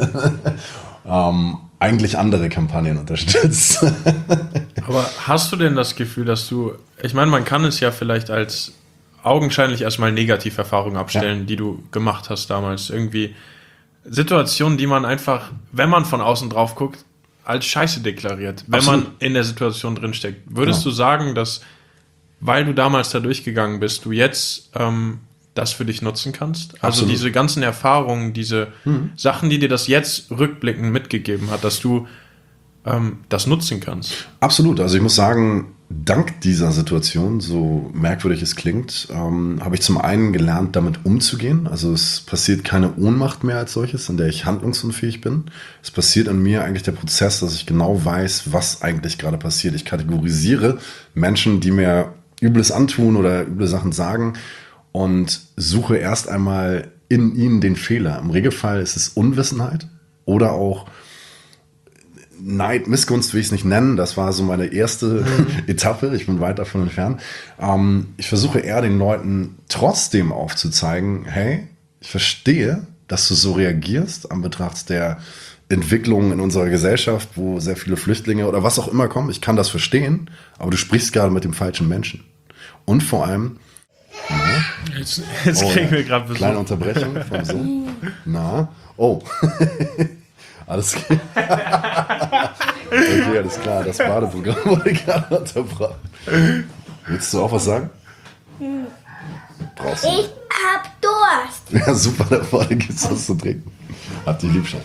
ähm, eigentlich andere Kampagnen unterstützt. Aber hast du denn das Gefühl, dass du, ich meine, man kann es ja vielleicht als augenscheinlich erstmal Negativerfahrungen abstellen, ja, die du gemacht hast damals. Irgendwie Situationen, die man einfach, wenn man von außen drauf guckt, als Scheiße deklariert, wenn Absolut. man in der Situation drinsteckt. Würdest ja. du sagen, dass, weil du damals da durchgegangen bist, du jetzt ähm, das für dich nutzen kannst? Also Absolut. diese ganzen Erfahrungen, diese mhm. Sachen, die dir das jetzt rückblickend mitgegeben hat, dass du ähm, das nutzen kannst. Absolut. Also ich muss sagen, dank dieser Situation, so merkwürdig es klingt, ähm, habe ich zum einen gelernt, damit umzugehen. Also es passiert keine Ohnmacht mehr als solches, in der ich handlungsunfähig bin. Es passiert in mir eigentlich der Prozess, dass ich genau weiß, was eigentlich gerade passiert. Ich kategorisiere Menschen, die mir Übles antun oder üble Sachen sagen und suche erst einmal in ihnen den Fehler? Im Regelfall ist es Unwissenheit oder auch Neid, Missgunst will ich es nicht nennen. Das war so meine erste mhm. Etappe. Ich bin weit davon entfernt. Ähm, ich versuche eher den Leuten trotzdem aufzuzeigen, hey, ich verstehe, dass du so reagierst an Betracht der Entwicklung in unserer Gesellschaft, wo sehr viele Flüchtlinge oder was auch immer kommen. Ich kann das verstehen, aber du sprichst gerade mit dem falschen Menschen. Und vor allem, na, jetzt, jetzt oh, kriegen wir gerade Besuch. Kleine Unterbrechung vom Sohn. Na, oh. Alles klar. Okay, alles klar. Das Badeprogramm wurde gerade unterbrochen. Willst du auch was sagen? Brauchst du? Ich hab Durst. Ja, super, da vorne gibt's was zu trinken. Hab dich lieb, Schatz.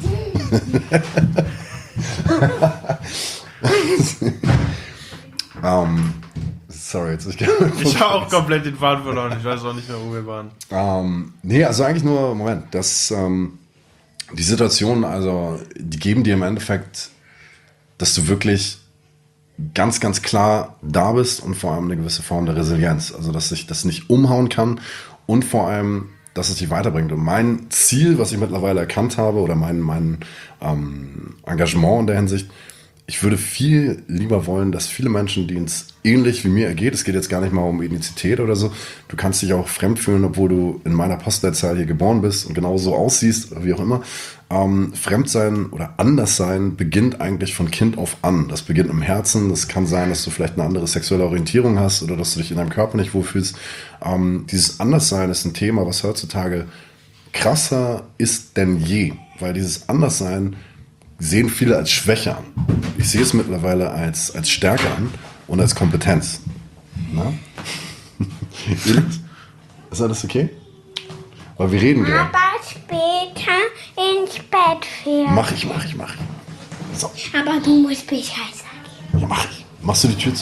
um, sorry, jetzt ich Ich habe auch komplett den Faden verloren. Ich weiß auch nicht mehr, wo wir waren. Um, nee, also eigentlich nur, Moment, das, um, die Situation, also, die geben dir im Endeffekt, dass du wirklich ganz, ganz klar da bist und vor allem eine gewisse Form der Resilienz. Also, dass sich das nicht umhauen kann und vor allem, dass es dich weiterbringt. Und mein Ziel, was ich mittlerweile erkannt habe, oder mein, mein ähm, Engagement in der Hinsicht, ich würde viel lieber wollen, dass viele Menschen, denen es ähnlich wie mir ergeht, es geht jetzt gar nicht mal um Ethnizität oder so, du kannst dich auch fremd fühlen, obwohl du in meiner Postleitzahl hier geboren bist und genauso aussiehst, oder wie auch immer. Ähm, Fremdsein oder Anderssein beginnt eigentlich von Kind auf an. Das beginnt im Herzen. Das kann sein, dass du vielleicht eine andere sexuelle Orientierung hast oder dass du dich in deinem Körper nicht wohlfühlst. Ähm, dieses Anderssein ist ein Thema, was heutzutage krasser ist denn je, weil dieses Anderssein sehen viele als Schwäche an. Ich sehe es mittlerweile als, als Stärke an und als Kompetenz. Na? Ist alles okay? Weil wir reden gerade. Aber später ins Bett führen. Mach ich, mach ich, mach ich. So. Aber du musst Bescheid sagen. Ja, mach ich. Machst du die Tür zu?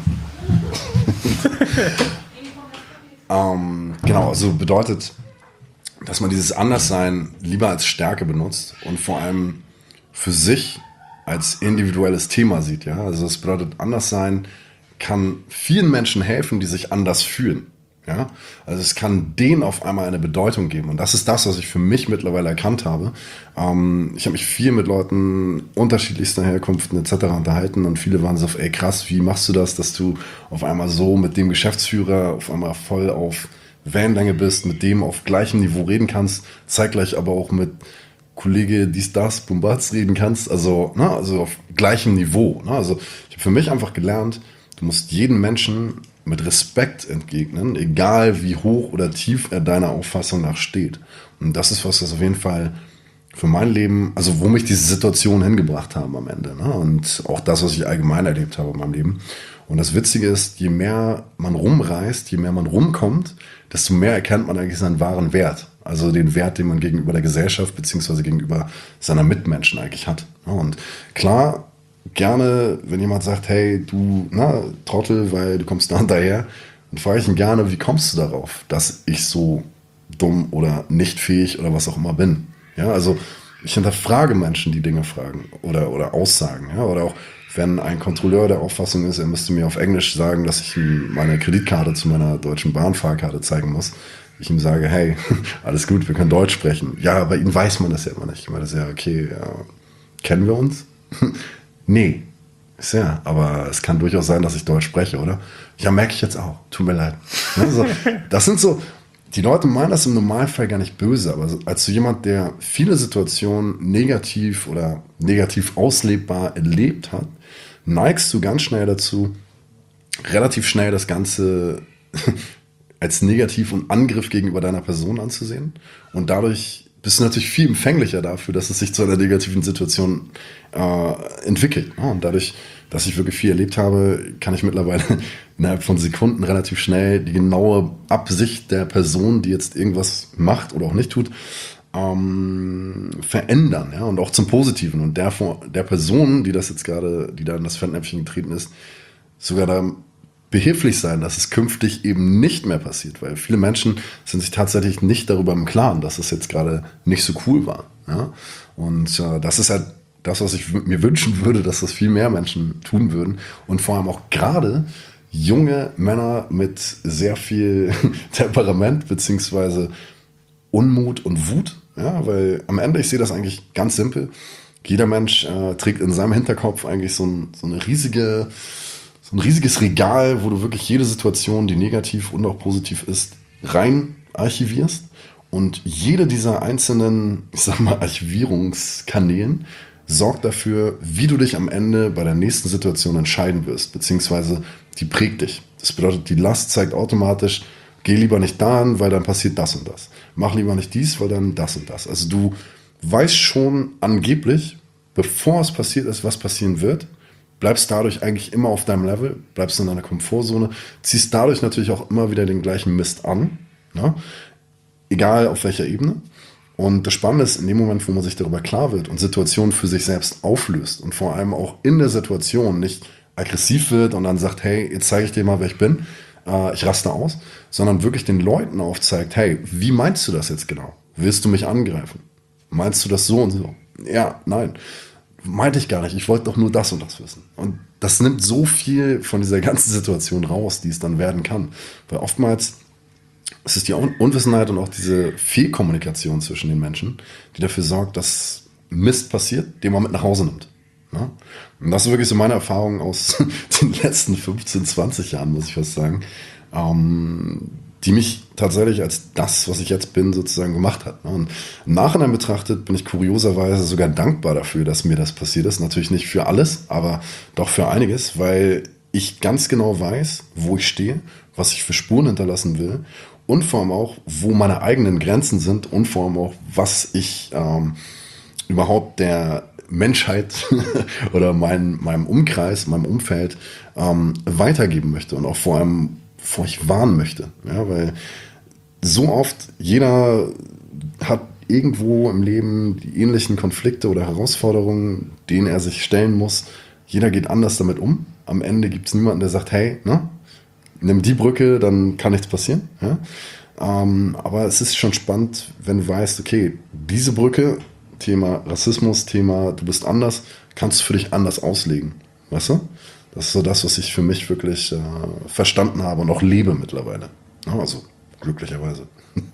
ähm, genau, also bedeutet, dass man dieses Anderssein lieber als Stärke benutzt und vor allem für sich als individuelles Thema sieht. Ja? Also das bedeutet, Anderssein kann vielen Menschen helfen, die sich anders fühlen. Ja? Also es kann denen auf einmal eine Bedeutung geben. Und das ist das, was ich für mich mittlerweile erkannt habe. Ähm, ich habe mich viel mit Leuten unterschiedlichster Herkunften et cetera unterhalten und viele waren so, ey krass, wie machst du das, dass du auf einmal so mit dem Geschäftsführer auf einmal voll auf Wellenlänge bist, mit dem auf gleichem Niveau reden kannst, zeitgleich aber auch mit Kollege dies, das, Bumbatz reden kannst, also, ne, also auf gleichem Niveau. Ne? Also ich habe für mich einfach gelernt, du musst jeden Menschen mit Respekt entgegnen, egal wie hoch oder tief er deiner Auffassung nach steht. Und das ist was, das auf jeden Fall für mein Leben, also wo mich diese Situationen hingebracht haben am Ende. Ne? Und auch das, was ich allgemein erlebt habe in meinem Leben. Und das Witzige ist, je mehr man rumreist, je mehr man rumkommt, desto mehr erkennt man eigentlich seinen wahren Wert. Also den Wert, den man gegenüber der Gesellschaft beziehungsweise gegenüber seiner Mitmenschen eigentlich hat. Und klar, gerne, wenn jemand sagt, hey, du, na, Trottel, weil du kommst da und daher, dann frage ich ihn gerne, wie kommst du darauf, dass ich so dumm oder nicht fähig oder was auch immer bin. Ja, also ich hinterfrage Menschen, die Dinge fragen oder, oder aussagen. Ja, oder auch, wenn ein Kontrolleur der Auffassung ist, er müsste mir auf Englisch sagen, dass ich ihm meine Kreditkarte zu meiner Deutschen Bahnfahrkarte zeigen muss. Ich ihm sage, hey, alles gut, wir können Deutsch sprechen. Ja, bei Ihnen weiß man das ja immer nicht. Ich meine, das ist ja, okay, ja, kennen wir uns? Nee. Ist ja, aber es kann durchaus sein, dass ich Deutsch spreche, oder? Ja, merke ich jetzt auch. Tut mir leid. Also, das sind so, die Leute meinen das im Normalfall gar nicht böse, aber als so jemand, der viele Situationen negativ oder negativ auslebbar erlebt hat, neigst du ganz schnell dazu, relativ schnell das Ganze als negativ und Angriff gegenüber deiner Person anzusehen. Und dadurch bist du natürlich viel empfänglicher dafür, dass es sich zu einer negativen Situation äh, entwickelt. Und dadurch, dass ich wirklich viel erlebt habe, kann ich mittlerweile innerhalb von Sekunden relativ schnell die genaue Absicht der Person, die jetzt irgendwas macht oder auch nicht tut, ähm, verändern. Ja? Und auch zum Positiven. Und der, der Person, die das jetzt gerade, die da in das Fettnäpfchen getreten ist, sogar da behilflich sein, dass es künftig eben nicht mehr passiert, weil viele Menschen sind sich tatsächlich nicht darüber im Klaren, dass es jetzt gerade nicht so cool war. Ja? Und äh, das ist halt das, was ich mir wünschen würde, dass das viel mehr Menschen tun würden und vor allem auch gerade junge Männer mit sehr viel Temperament beziehungsweise Unmut und Wut. Ja, weil am Ende, ich sehe das eigentlich ganz simpel. Jeder Mensch äh, trägt in seinem Hinterkopf eigentlich so, ein, so eine riesige, so ein riesiges Regal, wo du wirklich jede Situation, die negativ und auch positiv ist, rein archivierst. Und jede dieser einzelnen, ich sag mal, Archivierungskanälen sorgt dafür, wie du dich am Ende bei der nächsten Situation entscheiden wirst, beziehungsweise die prägt dich. Das bedeutet, die Last zeigt automatisch, geh lieber nicht dahin, weil dann passiert das und das. Mach lieber nicht dies, weil dann das und das. Also du weißt schon angeblich, bevor es passiert ist, was passieren wird, bleibst dadurch eigentlich immer auf deinem Level, bleibst in deiner Komfortzone, ziehst dadurch natürlich auch immer wieder den gleichen Mist an, ne? Egal auf welcher Ebene. Und das Spannende ist, in dem Moment, wo man sich darüber klar wird und Situationen für sich selbst auflöst und vor allem auch in der Situation nicht aggressiv wird und dann sagt, hey, jetzt zeige ich dir mal, wer ich bin, äh, ich raste aus, sondern wirklich den Leuten aufzeigt, hey, wie meinst du das jetzt genau? Willst du mich angreifen? Meinst du das so und so? Ja, nein, meinte ich gar nicht. Ich wollte doch nur das und das wissen. Und das nimmt so viel von dieser ganzen Situation raus, die es dann werden kann. Weil oftmals ist es die Unwissenheit und auch diese Fehlkommunikation zwischen den Menschen, die dafür sorgt, dass Mist passiert, den man mit nach Hause nimmt. Ja? Und das ist wirklich so meine Erfahrung aus den letzten fünfzehn, zwanzig Jahren, muss ich fast sagen, ähm, die mich tatsächlich als das, was ich jetzt bin, sozusagen gemacht hat. Und im Nachhinein betrachtet bin ich kurioserweise sogar dankbar dafür, dass mir das passiert ist. Natürlich nicht für alles, aber doch für einiges, weil ich ganz genau weiß, wo ich stehe, was ich für Spuren hinterlassen will und vor allem auch, wo meine eigenen Grenzen sind und vor allem auch, was ich ähm, überhaupt der Menschheit oder mein, meinem Umkreis, meinem Umfeld ähm, weitergeben möchte und auch vor allem vor ich warnen möchte. Ja, weil so oft jeder hat irgendwo im Leben die ähnlichen Konflikte oder Herausforderungen, denen er sich stellen muss. Jeder geht anders damit um. Am Ende gibt es niemanden, der sagt, hey, ne, nimm die Brücke, dann kann nichts passieren. Ja? Ähm, aber es ist schon spannend, wenn du weißt, okay, diese Brücke, Thema Rassismus, Thema du bist anders, kannst du für dich anders auslegen. Weißt du? Das ist so das, was ich für mich wirklich äh, verstanden habe und auch lebe mittlerweile. Ja, also glücklicherweise.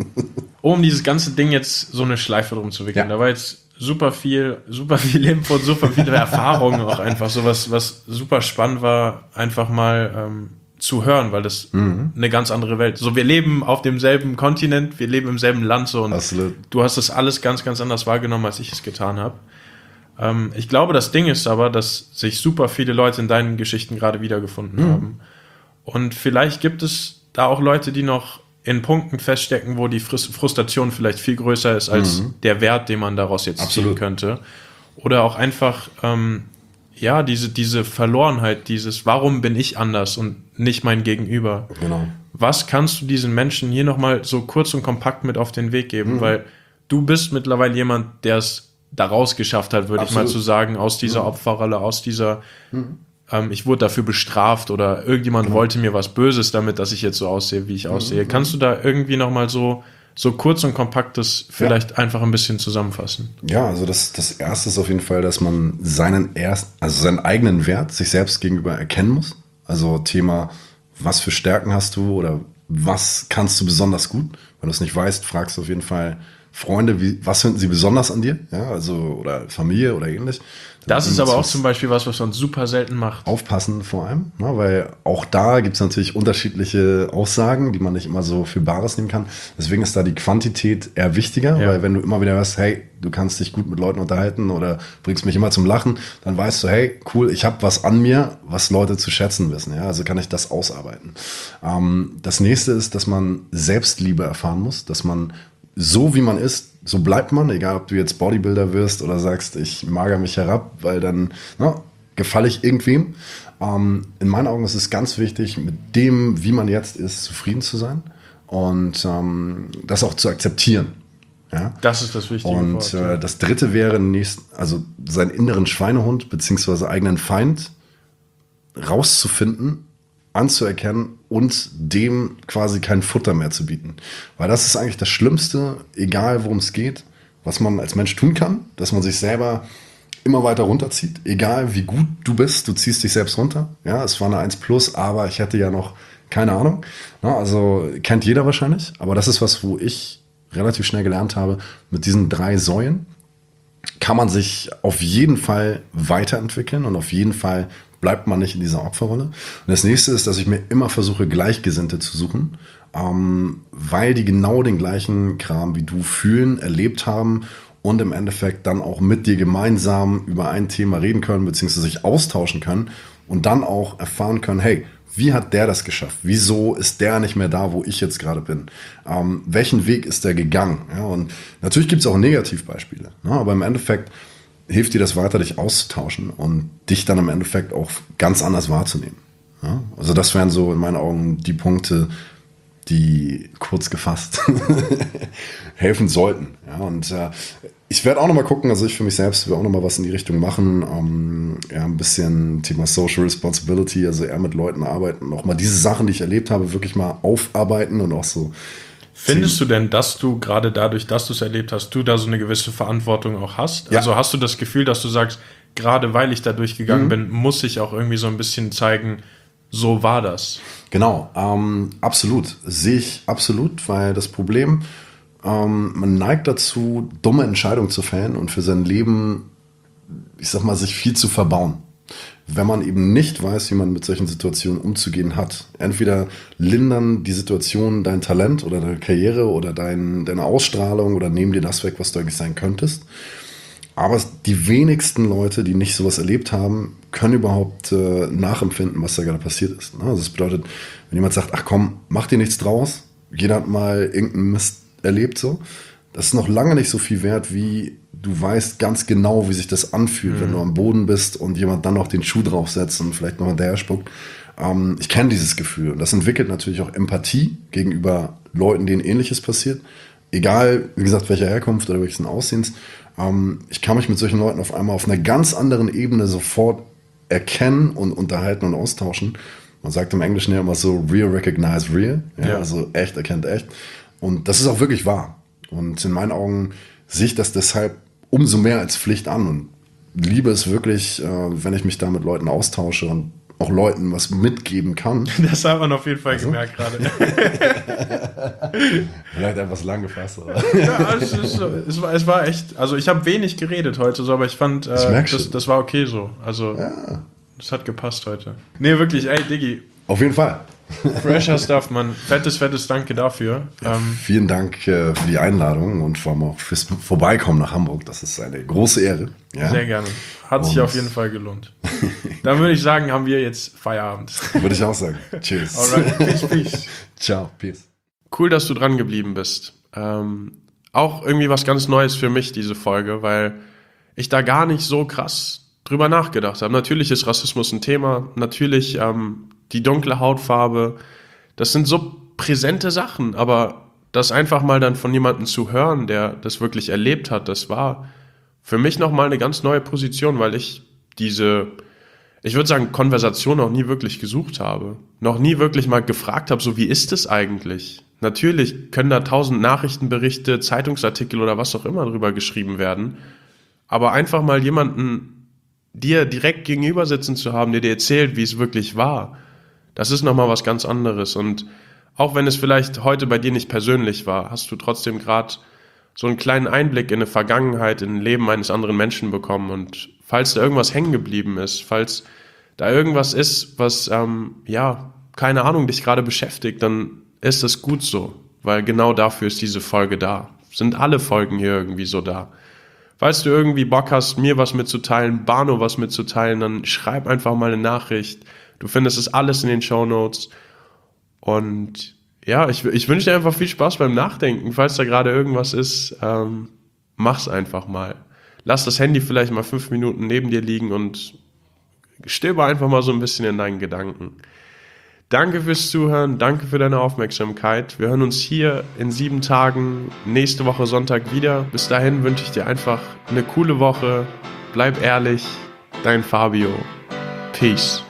Um dieses ganze Ding jetzt so eine Schleife drum zu wickeln, ja. Da war jetzt super viel, super viel Input, super viele Erfahrungen auch einfach, so was, was super spannend war, einfach mal ähm, zu hören, weil das mhm. eine ganz andere Welt. So, wir leben auf demselben Kontinent, wir leben im selben Land so und Absolut. Du hast das alles ganz, ganz anders wahrgenommen, als ich es getan habe. Ähm, ich glaube, das Ding ist aber, dass sich super viele Leute in deinen Geschichten gerade wiedergefunden mhm. haben. Und vielleicht gibt es da auch Leute, die noch in Punkten feststecken, wo die Frustration vielleicht viel größer ist als mhm. der Wert, den man daraus jetzt Absolut. Ziehen könnte. Oder auch einfach, ähm, ja, diese, diese Verlorenheit, dieses, warum bin ich anders und nicht mein Gegenüber? Genau. Was kannst du diesen Menschen hier nochmal so kurz und kompakt mit auf den Weg geben? Mhm. Weil du bist mittlerweile jemand, der es da rausgeschafft hat, würde ich mal zu sagen, aus dieser mhm. Opferrolle, aus dieser, mhm. ähm, ich wurde dafür bestraft oder irgendjemand mhm. wollte mir was Böses damit, dass ich jetzt so aussehe, wie ich mhm. aussehe. Kannst du da irgendwie nochmal so, so kurz und kompakt das vielleicht ja. einfach ein bisschen zusammenfassen? Ja, also das, das Erste ist auf jeden Fall, dass man seinen erst, also seinen eigenen Wert sich selbst gegenüber erkennen muss. Also Thema, was für Stärken hast du oder was kannst du besonders gut? Wenn du es nicht weißt, fragst du auf jeden Fall Freunde, wie, was finden sie besonders an dir? Ja, also, oder Familie oder ähnlich. Das ist aber auch zum Beispiel was, was man super selten macht. Aufpassen vor allem, ne, weil auch da gibt es natürlich unterschiedliche Aussagen, die man nicht immer so für Bares nehmen kann. Deswegen ist da die Quantität eher wichtiger, ja. weil wenn du immer wieder hörst, hey, du kannst dich gut mit Leuten unterhalten oder bringst mich immer zum Lachen, dann weißt du, hey, cool, ich habe was an mir, was Leute zu schätzen wissen. Ja, also kann ich das ausarbeiten. Ähm, das nächste ist, dass man Selbstliebe erfahren muss, dass man so wie man ist, so bleibt man, egal ob du jetzt Bodybuilder wirst oder sagst, ich mager mich herab, weil dann na, gefalle ich irgendwem. Ähm, in meinen Augen ist es ganz wichtig, mit dem, wie man jetzt ist, zufrieden zu sein und ähm, das auch zu akzeptieren. Ja? Das ist das Wichtige. Und Wort, ja. äh, das Dritte wäre, nächst, also seinen inneren Schweinehund beziehungsweise eigenen Feind rauszufinden, anzuerkennen und dem quasi kein Futter mehr zu bieten. Weil das ist eigentlich das Schlimmste, egal worum es geht, was man als Mensch tun kann, dass man sich selber immer weiter runterzieht, egal wie gut du bist, du ziehst dich selbst runter. Ja, es war eine eins plus, aber ich hätte ja noch keine Ahnung. Na, also kennt jeder wahrscheinlich, aber das ist was, wo ich relativ schnell gelernt habe, mit diesen drei Säulen kann man sich auf jeden Fall weiterentwickeln und auf jeden Fall bleibt man nicht in dieser Opferrolle. Und das nächste ist, dass ich mir immer versuche, Gleichgesinnte zu suchen, ähm, weil die genau den gleichen Kram wie du fühlen, erlebt haben und im Endeffekt dann auch mit dir gemeinsam über ein Thema reden können, beziehungsweise sich austauschen können und dann auch erfahren können, hey, wie hat der das geschafft? Wieso ist der nicht mehr da, wo ich jetzt gerade bin? Ähm, welchen Weg ist der gegangen? Ja, und natürlich gibt es auch Negativbeispiele, ne? Aber im Endeffekt hilft dir das weiter, dich auszutauschen und dich dann im Endeffekt auch ganz anders wahrzunehmen. Ja? Also das wären so in meinen Augen die Punkte, die kurz gefasst helfen sollten. Ja, und äh, ich werde auch noch mal gucken, also ich für mich selbst will auch noch mal was in die Richtung machen. Ähm, ja, ein bisschen Thema Social Responsibility, also eher mit Leuten arbeiten, auch mal diese Sachen, die ich erlebt habe, wirklich mal aufarbeiten und auch so. Findest du denn, dass du gerade dadurch, dass du es erlebt hast, du da so eine gewisse Verantwortung auch hast? Ja. Also hast du das Gefühl, dass du sagst, gerade weil ich da durchgegangen Mhm. bin, muss ich auch irgendwie so ein bisschen zeigen, so war das? Genau, ähm, absolut. Sehe ich absolut, weil das Problem, ähm, man neigt dazu, dumme Entscheidungen zu fällen und für sein Leben, ich sag mal, sich viel zu verbauen. Wenn man eben nicht weiß, wie man mit solchen Situationen umzugehen hat. Entweder lindern die Situationen dein Talent oder deine Karriere oder dein, deine Ausstrahlung oder nehmen dir das weg, was du eigentlich sein könntest. Aber die wenigsten Leute, die nicht sowas erlebt haben, können überhaupt äh, nachempfinden, was da gerade passiert ist. Ne? Also das bedeutet, wenn jemand sagt, ach komm, mach dir nichts draus, jeder hat mal irgendeinen Mist erlebt so, das ist noch lange nicht so viel wert, wie du weißt ganz genau, wie sich das anfühlt, mhm. wenn du am Boden bist und jemand dann noch den Schuh draufsetzt und vielleicht noch hinterher spuckt. Ähm, ich kenne dieses Gefühl und das entwickelt natürlich auch Empathie gegenüber Leuten, denen Ähnliches passiert. Egal, wie gesagt, welcher Herkunft oder welchen Aussehens. Ähm, ich kann mich mit solchen Leuten auf einmal auf einer ganz anderen Ebene sofort erkennen und unterhalten und austauschen. Man sagt im Englischen ja immer so, real recognize real. Ja, ja. Also echt erkennt echt. Und das ist auch wirklich wahr. Und in meinen Augen sehe ich das deshalb umso mehr als Pflicht an und liebe es wirklich, äh, wenn ich mich da mit Leuten austausche und auch Leuten was mitgeben kann. Das hat man auf jeden Fall also? gemerkt gerade. Vielleicht etwas lang gefasst. Oder? Ja, es, ist, es, war, es war echt, also ich habe wenig geredet heute, so, aber ich fand, äh, das, das, das war okay so. Also ja. Das hat gepasst heute. Nee, wirklich, ey Diggi. Auf jeden Fall. Fresher Stuff, Mann. Fettes, fettes Danke dafür. Ja, ähm, vielen Dank äh, für die Einladung und vor allem auch fürs Vorbeikommen nach Hamburg. Das ist eine große Ehre. Ja? Sehr gerne. Hat und sich auf jeden Fall gelohnt. Dann würde ich sagen, haben wir jetzt Feierabend. Würde ich auch sagen. Cheers. Alright, peace, peace. Ciao, peace. Cool, dass du dran geblieben bist. Ähm, auch irgendwie was ganz Neues für mich, diese Folge, weil ich da gar nicht so krass drüber nachgedacht habe. Natürlich ist Rassismus ein Thema. Natürlich ähm, die dunkle Hautfarbe. Das sind so präsente Sachen, aber das einfach mal dann von jemandem zu hören, der das wirklich erlebt hat, das war für mich nochmal eine ganz neue Position, weil ich diese, ich würde sagen, Konversation auch nie wirklich gesucht habe. Noch nie wirklich mal gefragt habe, so wie ist es eigentlich? Natürlich können da tausend Nachrichtenberichte, Zeitungsartikel oder was auch immer drüber geschrieben werden, aber einfach mal jemanden dir direkt gegenüber sitzen zu haben, der dir erzählt, wie es wirklich war, das ist nochmal was ganz anderes. Und auch wenn es vielleicht heute bei dir nicht persönlich war, hast du trotzdem gerade so einen kleinen Einblick in eine Vergangenheit, in ein Leben eines anderen Menschen bekommen. Und falls da irgendwas hängen geblieben ist, falls da irgendwas ist, was, ähm, ja, keine Ahnung, dich gerade beschäftigt, dann ist das gut so. Weil genau dafür ist diese Folge da. Sind alle Folgen hier irgendwie so da. Falls du irgendwie Bock hast, mir was mitzuteilen, Bano was mitzuteilen, dann schreib einfach mal eine Nachricht. Du findest es alles in den Shownotes. Und ja, ich, ich wünsche dir einfach viel Spaß beim Nachdenken. Falls da gerade irgendwas ist, ähm, mach's einfach mal. Lass das Handy vielleicht mal fünf Minuten neben dir liegen und stöber einfach mal so ein bisschen in deinen Gedanken. Danke fürs Zuhören, danke für deine Aufmerksamkeit. Wir hören uns hier in sieben Tagen, nächste Woche Sonntag wieder. Bis dahin wünsche ich dir einfach eine coole Woche. Bleib ehrlich, dein Fabio. Peace.